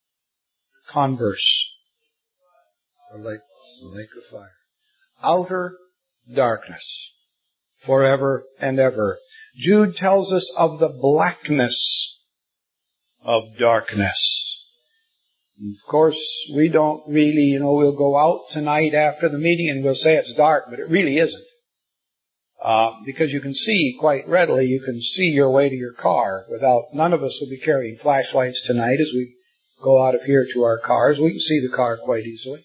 Converse. The lake of fire. Outer darkness. Forever and ever. Jude tells us of the blackness of darkness. Of course, we don't really, we'll go out tonight after the meeting and we'll say it's dark, but it really isn't. Because you can see quite readily, you can see your way to your car none of us will be carrying flashlights tonight as we go out of here to our cars. We can see the car quite easily.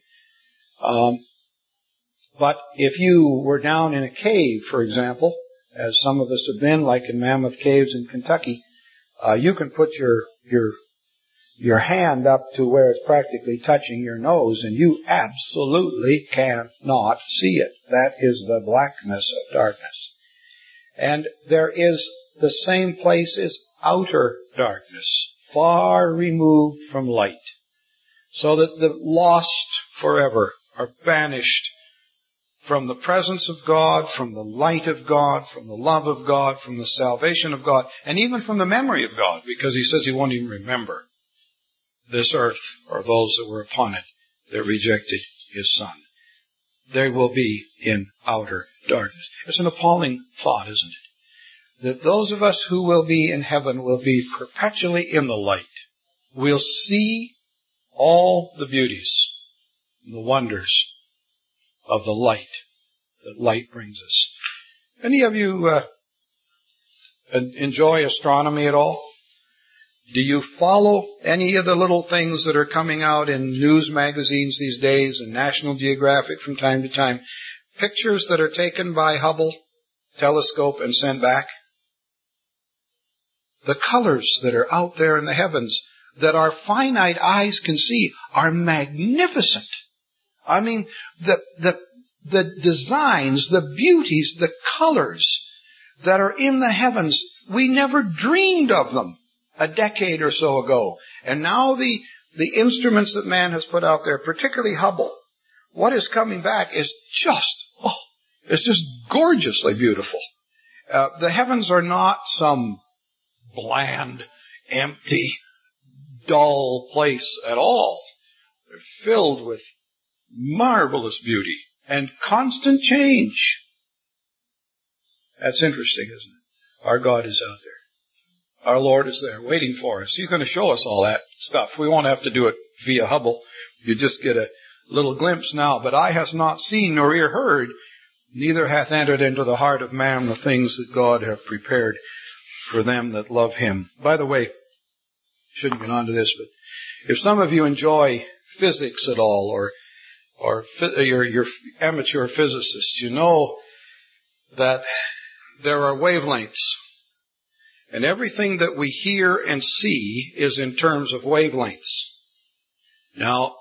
But if you were down in a cave, for example, as some of us have been, like in Mammoth Caves in Kentucky, you can put your hand up to where it's practically touching your nose, and you absolutely cannot see it. That is the blackness of darkness. And there is the same place as outer darkness, far removed from light, so that the lost forever are banished from the presence of God, from the light of God, from the love of God, from the salvation of God, and even from the memory of God, because He says He won't even remember this earth or those that were upon it that rejected His Son. They will be in outer darkness. It's an appalling thought, isn't it? That those of us who will be in heaven will be perpetually in the light, we'll see all the beauties and the wonders of the light that light brings us. Any of you enjoy astronomy at all? Do you follow any of the little things that are coming out in news magazines these days and National Geographic from time to time? Pictures that are taken by Hubble telescope and sent back? The colors that are out there in the heavens that our finite eyes can see are magnificent. I mean, the designs, the beauties, the colors that are in the heavens, we never dreamed of them a decade or so ago. And now the instruments that man has put out there, particularly Hubble, what is coming back is it's just gorgeously beautiful. The heavens are not some bland, empty, dull place at all. They're filled with marvelous beauty and constant change. That's interesting, isn't it? Our God is out there. Our Lord is there waiting for us. He's going to show us all that stuff. We won't have to do it via Hubble. You just get a little glimpse now. But eye has not seen nor ear heard, neither hath entered into the heart of man the things that God hath prepared for them that love Him. By the way, shouldn't get on to this, but if some of you enjoy physics at all, or you're amateur physicists, you know that there are wavelengths. And everything that we hear and see is in terms of wavelengths. Now,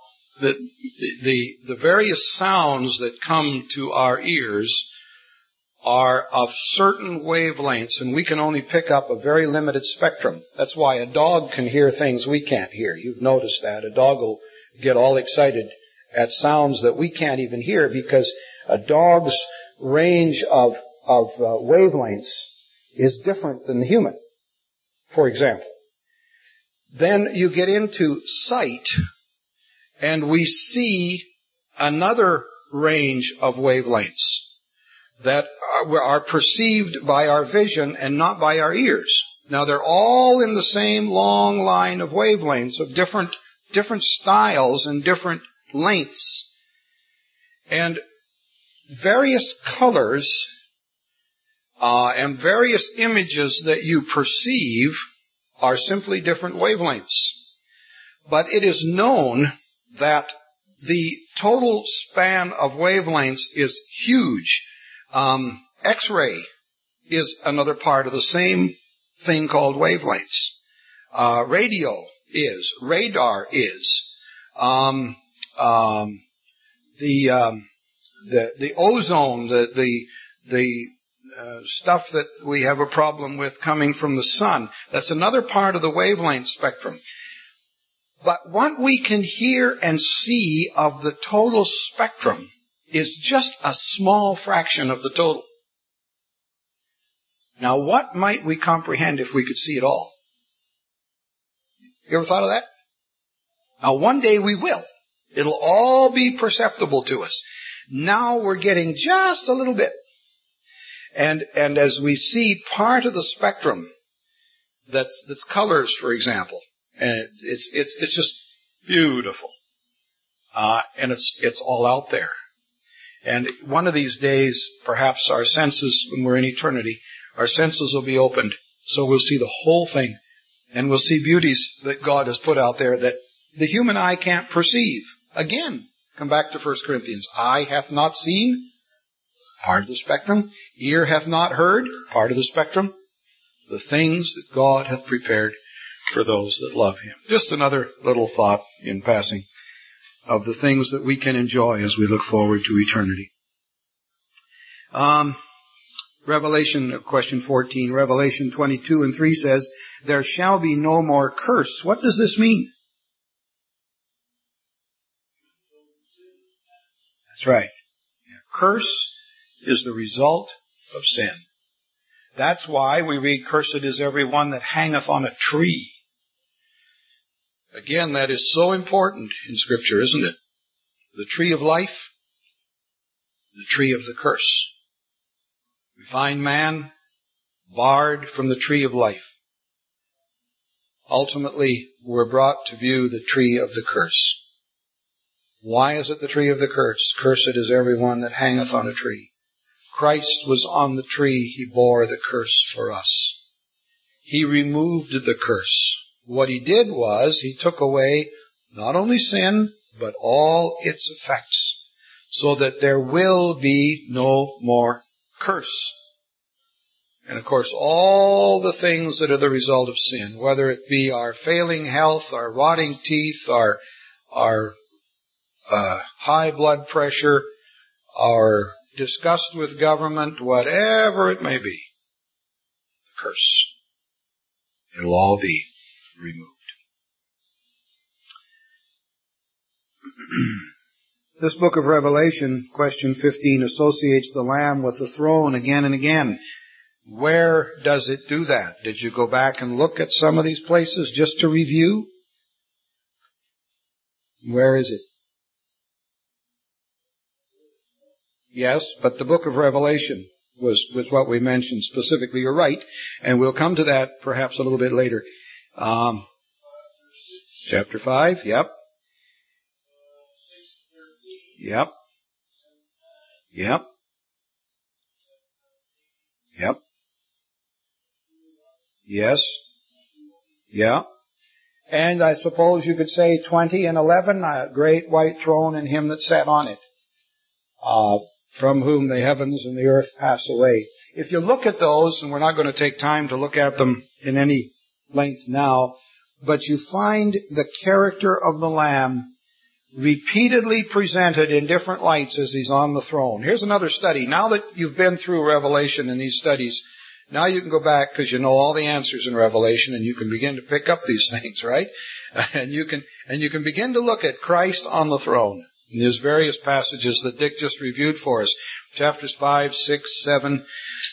the various sounds that come to our ears are of certain wavelengths, and we can only pick up a very limited spectrum. That's why a dog can hear things we can't hear. You've noticed that. A dog will get all excited at sounds that we can't even hear because a dog's range of wavelengths is different than the human, for example. Then you get into sight, and we see another range of wavelengths that are perceived by our vision and not by our ears. Now, they're all in the same long line of wavelengths of different styles and different lengths. And various colors and various images that you perceive are simply different wavelengths. But it is known that the total span of wavelengths is huge. X-ray is another part of the same thing called wavelengths. Radio is. Radar is. The ozone, the stuff that we have a problem with coming from the sun, that's another part of the wavelength spectrum. But what we can hear and see of the total spectrum is just a small fraction of the total. Now, what might we comprehend if we could see it all? You ever thought of that? Now, one day we will. It'll all be perceptible to us. Now we're getting just a little bit. And as we see part of the spectrum, that's colors, for example, and it's just beautiful, and it's all out there. And one of these days, perhaps our senses, when we're in eternity, our senses will be opened, so we'll see the whole thing, and we'll see beauties that God has put out there that the human eye can't perceive. Again, come back to 1 Corinthians. Eye hath not seen, part of the spectrum. Ear hath not heard, part of the spectrum. The things that God hath prepared for those that love Him. Just another little thought in passing of the things that we can enjoy as we look forward to eternity. Revelation, question 14, Revelation 22:3 says, there shall be no more curse. What does this mean? That's right. Curse is the result of sin. That's why we read, cursed is every one that hangeth on a tree. Again, that is so important in Scripture, isn't it? The tree of life, the tree of the curse. We find man barred from the tree of life. ultimately we're brought to view the tree of the curse. Why is it the tree of the curse? Cursed is everyone that hangeth on a tree. Christ was on the tree. He bore the curse for us. He removed the curse. What he did was he took away not only sin, but all its effects, so that there will be no more curse. And of course, all the things that are the result of sin, whether it be our failing health, our rotting teeth, our high blood pressure, our disgust with government, whatever it may be, curse. It'll all be removed. This book of Revelation, question 15, associates the Lamb with the throne again and again. Where does it do that? Did you go back and look at some of these places just to review? Where is it? Yes, but the book of Revelation was what we mentioned specifically. You're right, and we'll come to that perhaps a little bit later. Chapter 5, yep. Yep. Yep. Yep. Yes. Yeah. And I suppose you could say 20 and 11, a great white throne and him that sat on it, from whom the heavens and the earth pass away. If you look at those, and we're not going to take time to look at them in any length now, but you find the character of the Lamb repeatedly presented in different lights as he's on the throne. Here's another study. Now that you've been through Revelation in these studies, now you can go back because you know all the answers in Revelation, and you can begin to pick up these things, right? And you can begin to look at Christ on the throne. And there's various passages that Dick just reviewed for us. Chapters 5, 6, 7,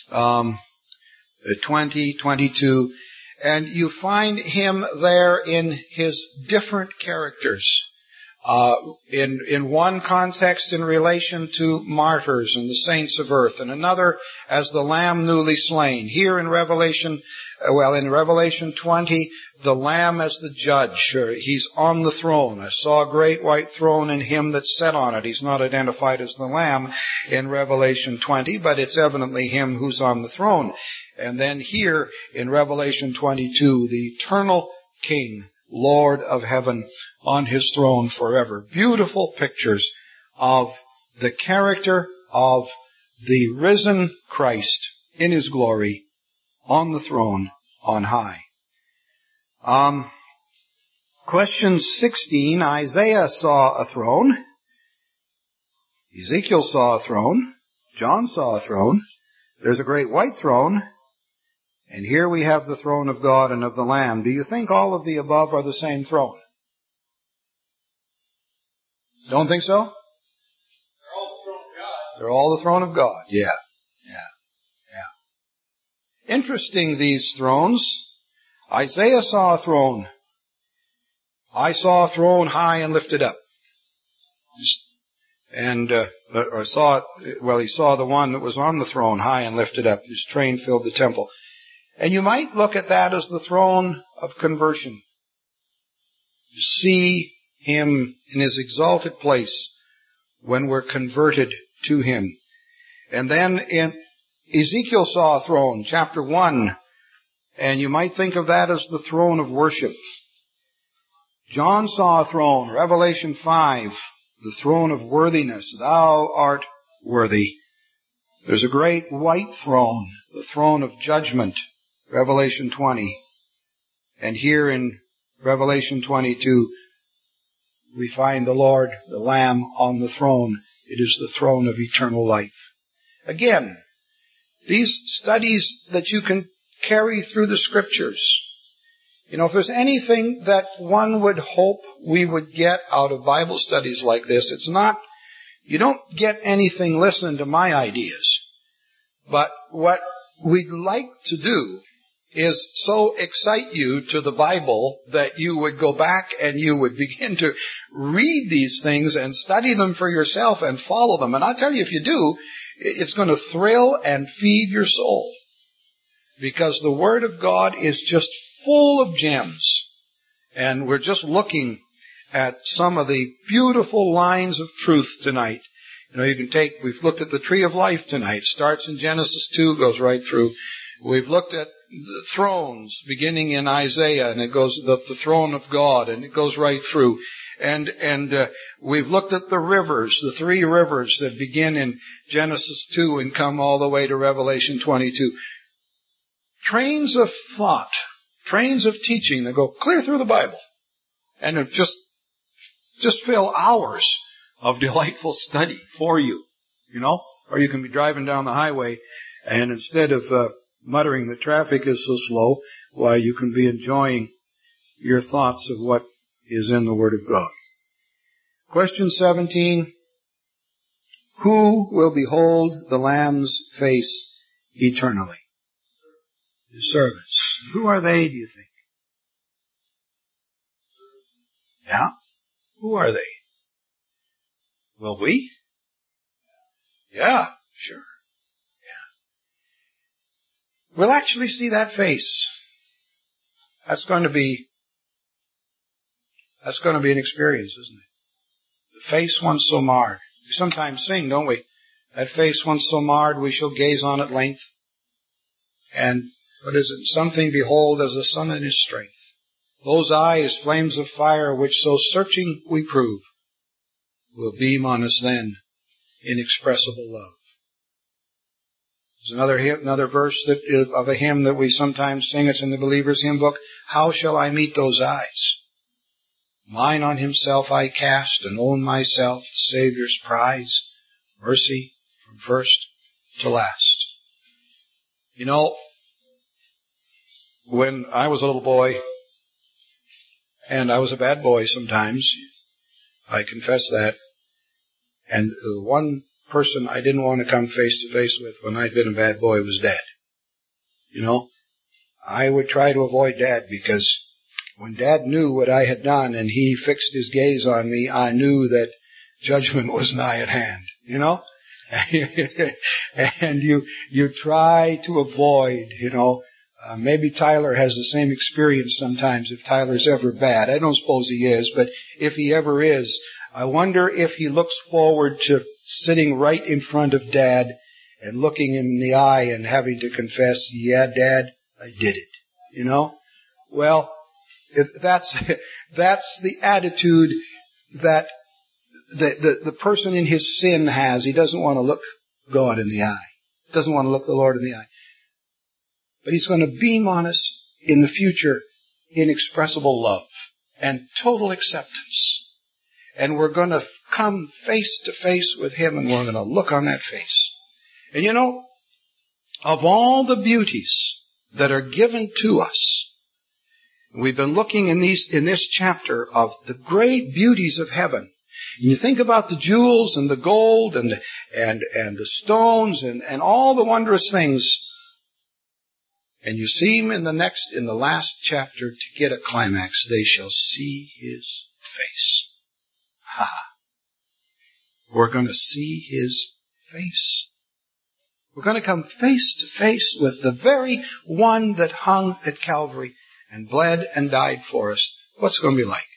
20, 22. And you find him there in his different characters. In one context in relation to martyrs and the saints of earth, and another as the Lamb newly slain. Here in Revelation 20, the Lamb as the judge. He's on the throne. I saw a great white throne and him that sat on it. He's not identified as the Lamb in Revelation 20, but it's evidently him who's on the throne. And then here in Revelation 22, the eternal King, Lord of heaven, on his throne forever. Beautiful pictures of the character of the risen Christ in his glory on the throne on high. Question 16, Isaiah saw a throne. Ezekiel saw a throne. John saw a throne. There's a great white throne. And here we have the throne of God and of the Lamb. Do you think all of the above are the same throne? Don't think so? They're all the throne of God. They're all the throne of God. Yeah. Interesting, these thrones. Isaiah saw a throne. I saw a throne high and lifted up. And, he saw the one that was on the throne high and lifted up. His train filled the temple. And you might look at that as the throne of conversion. You see him in his exalted place when we're converted to him. And then in Ezekiel saw a throne, chapter 1, and you might think of that as the throne of worship. John saw a throne, Revelation 5, the throne of worthiness. Thou art worthy. There's a great white throne, the throne of judgment, Revelation 20. And here in Revelation 22, we find the Lord, the Lamb, on the throne. It is the throne of eternal life. Again, these studies that you can carry through the Scriptures. You know, if there's anything that one would hope we would get out of Bible studies like this, it's not, you don't get anything listening to my ideas. But what we'd like to do is so excite you to the Bible that you would go back and you would begin to read these things and study them for yourself and follow them. And I'll tell you, if you do, it's going to thrill and feed your soul. Because the Word of God is just full of gems. And we're just looking at some of the beautiful lines of truth tonight. We've looked at the tree of life tonight. Starts in Genesis 2, goes right through. We've looked at the thrones beginning in Isaiah, and it goes the throne of God, and it goes right through. And we've looked at the rivers, the three rivers that begin in Genesis 2 and come all the way to Revelation 22. Trains of thought, trains of teaching that go clear through the Bible. And it just fill hours of delightful study for you, Or you can be driving down the highway, and instead of muttering the traffic is so slow, why, you can be enjoying your thoughts of what is in the Word of God. Question 17. Who will behold the Lamb's face eternally? His servants. Who are they, do you think? Yeah? Who are they? Will we? Yeah, sure. Yeah. We'll actually see that face. That's going to be an experience, isn't it? The face once so marred. We sometimes sing, don't we? That face once so marred, we shall gaze on at length. And what is it? Something behold as the sun in his strength. Those eyes, flames of fire, which so searching we prove, will beam on us then inexpressible love. There's another verse of a hymn that we sometimes sing. It's in the Believer's Hymn Book. How shall I meet those eyes? Mine on himself I cast, and own myself the Savior's prize. Mercy from first to last. When I was a little boy, and I was a bad boy sometimes, I confess that, and the one person I didn't want to come face to face with when I'd been a bad boy was Dad. I would try to avoid Dad, because when Dad knew what I had done and he fixed his gaze on me, I knew that judgment was nigh at hand, and you try to avoid, maybe Tyler has the same experience sometimes, if Tyler's ever bad. I don't suppose he is, but if he ever is, I wonder if he looks forward to sitting right in front of Dad and looking him in the eye and having to confess, yeah, Dad, I did it. Well, that's the attitude that the person in his sin has. He doesn't want to look God in the eye. He doesn't want to look the Lord in the eye. But He's going to beam on us in the future inexpressible love and total acceptance. And we're going to come face to face with Him, and we're going to look on that face. And of all the beauties that are given to us, we've been looking in this chapter of the great beauties of heaven. And you think about the jewels and the gold and the stones and all the wondrous things. And you see Him in the last chapter to get a climax. They shall see His face. We're going to see His face. We're going to come face to face with the very one that hung at Calvary and bled and died for us. What's it going to be like?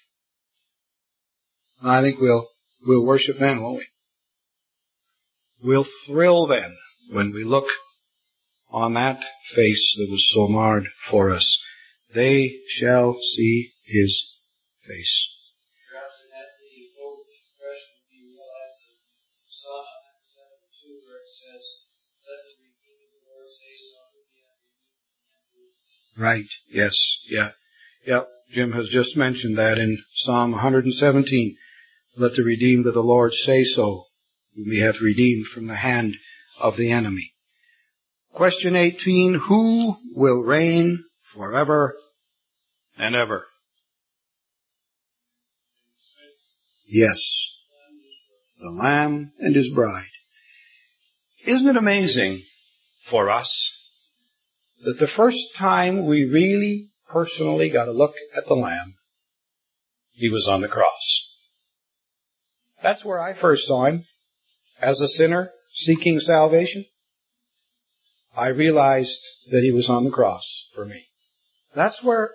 I think we'll worship then, won't we? We'll thrill then when we look on that face that was so marred for us. They shall see His face. Perhaps in that the old expression would be realized in Psalm 172, where it says, "Let the redeemed of the Lord say so." Right. Yes. Yeah. Yep. Jim has just mentioned that in Psalm 117. Let the redeemed of the Lord say so, whom He hath redeemed from the hand of the enemy. Question 18. Who will reign forever and ever? Yes. The Lamb and His bride. Isn't it amazing for us that the first time we really personally got a look at the Lamb, He was on the cross? That's where I first saw Him. As a sinner seeking salvation, I realized that He was on the cross for me. That's where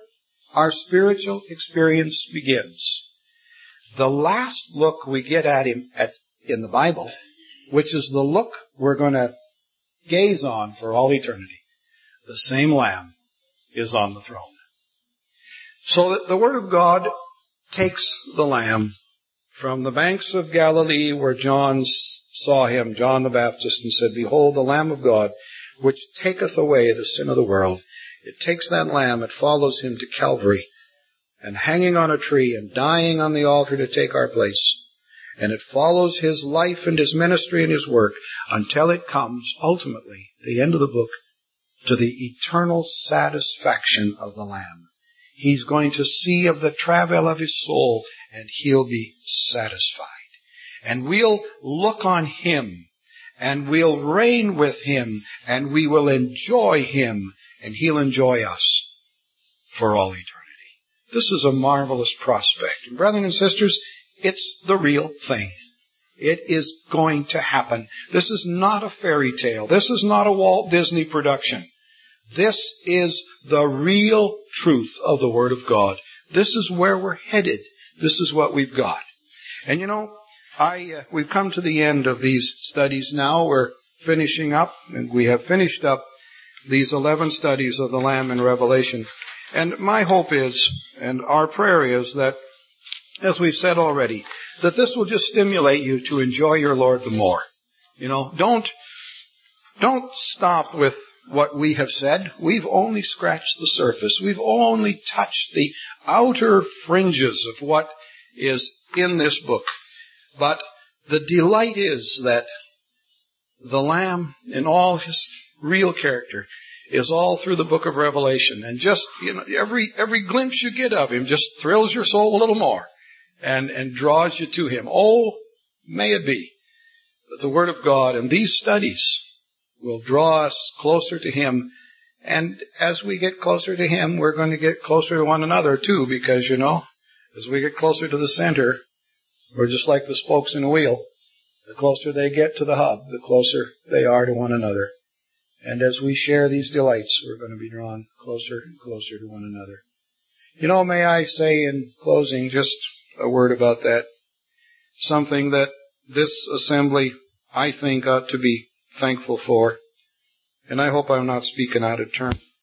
our spiritual experience begins. The last look we get at him in the Bible, which is the look we're going to gaze on for all eternity, the same Lamb is on the throne. So that the Word of God takes the Lamb from the banks of Galilee where John saw him, John the Baptist, and said, "Behold, the Lamb of God, which taketh away the sin of the world." It takes that Lamb, it follows him to Calvary, and hanging on a tree and dying on the altar to take our place. And it follows his life and his ministry and his work until it comes, ultimately, the end of the book, to the eternal satisfaction of the Lamb. He's going to see of the travail of his soul, and he'll be satisfied. And we'll look on him, and we'll reign with him, and we will enjoy him, and he'll enjoy us for all eternity. This is a marvelous prospect. And brethren and sisters, it's the real thing. It is going to happen. This is not a fairy tale. This is not a Walt Disney production. This is the real truth of the Word of God. This is where we're headed. This is what we've got. And you know, we've come to the end of these studies now. We're finishing up, and we have finished up these 11 studies of the Lamb in Revelation. And my hope is, and our prayer is, that, as we've said already, that this will just stimulate you to enjoy your Lord the more. You know, don't stop with what we have said. We've only scratched the surface. We've only touched the outer fringes of what is in this book. But the delight is that the Lamb, in all his real character, is all through the book of Revelation. And just, you know, every glimpse you get of him just thrills your soul a little more and draws you to him. Oh, may it be that the Word of God and these studies will draw us closer to him. And as we get closer to him, we're going to get closer to one another too, because, you know, as we get closer to the center, we're just like the spokes in a wheel. The closer they get to the hub, the closer they are to one another. And as we share these delights, we're going to be drawn closer and closer to one another. You know, may I say in closing just a word about that. Something that this assembly, I think, ought to be thankful for. And I hope I'm not speaking out of turn.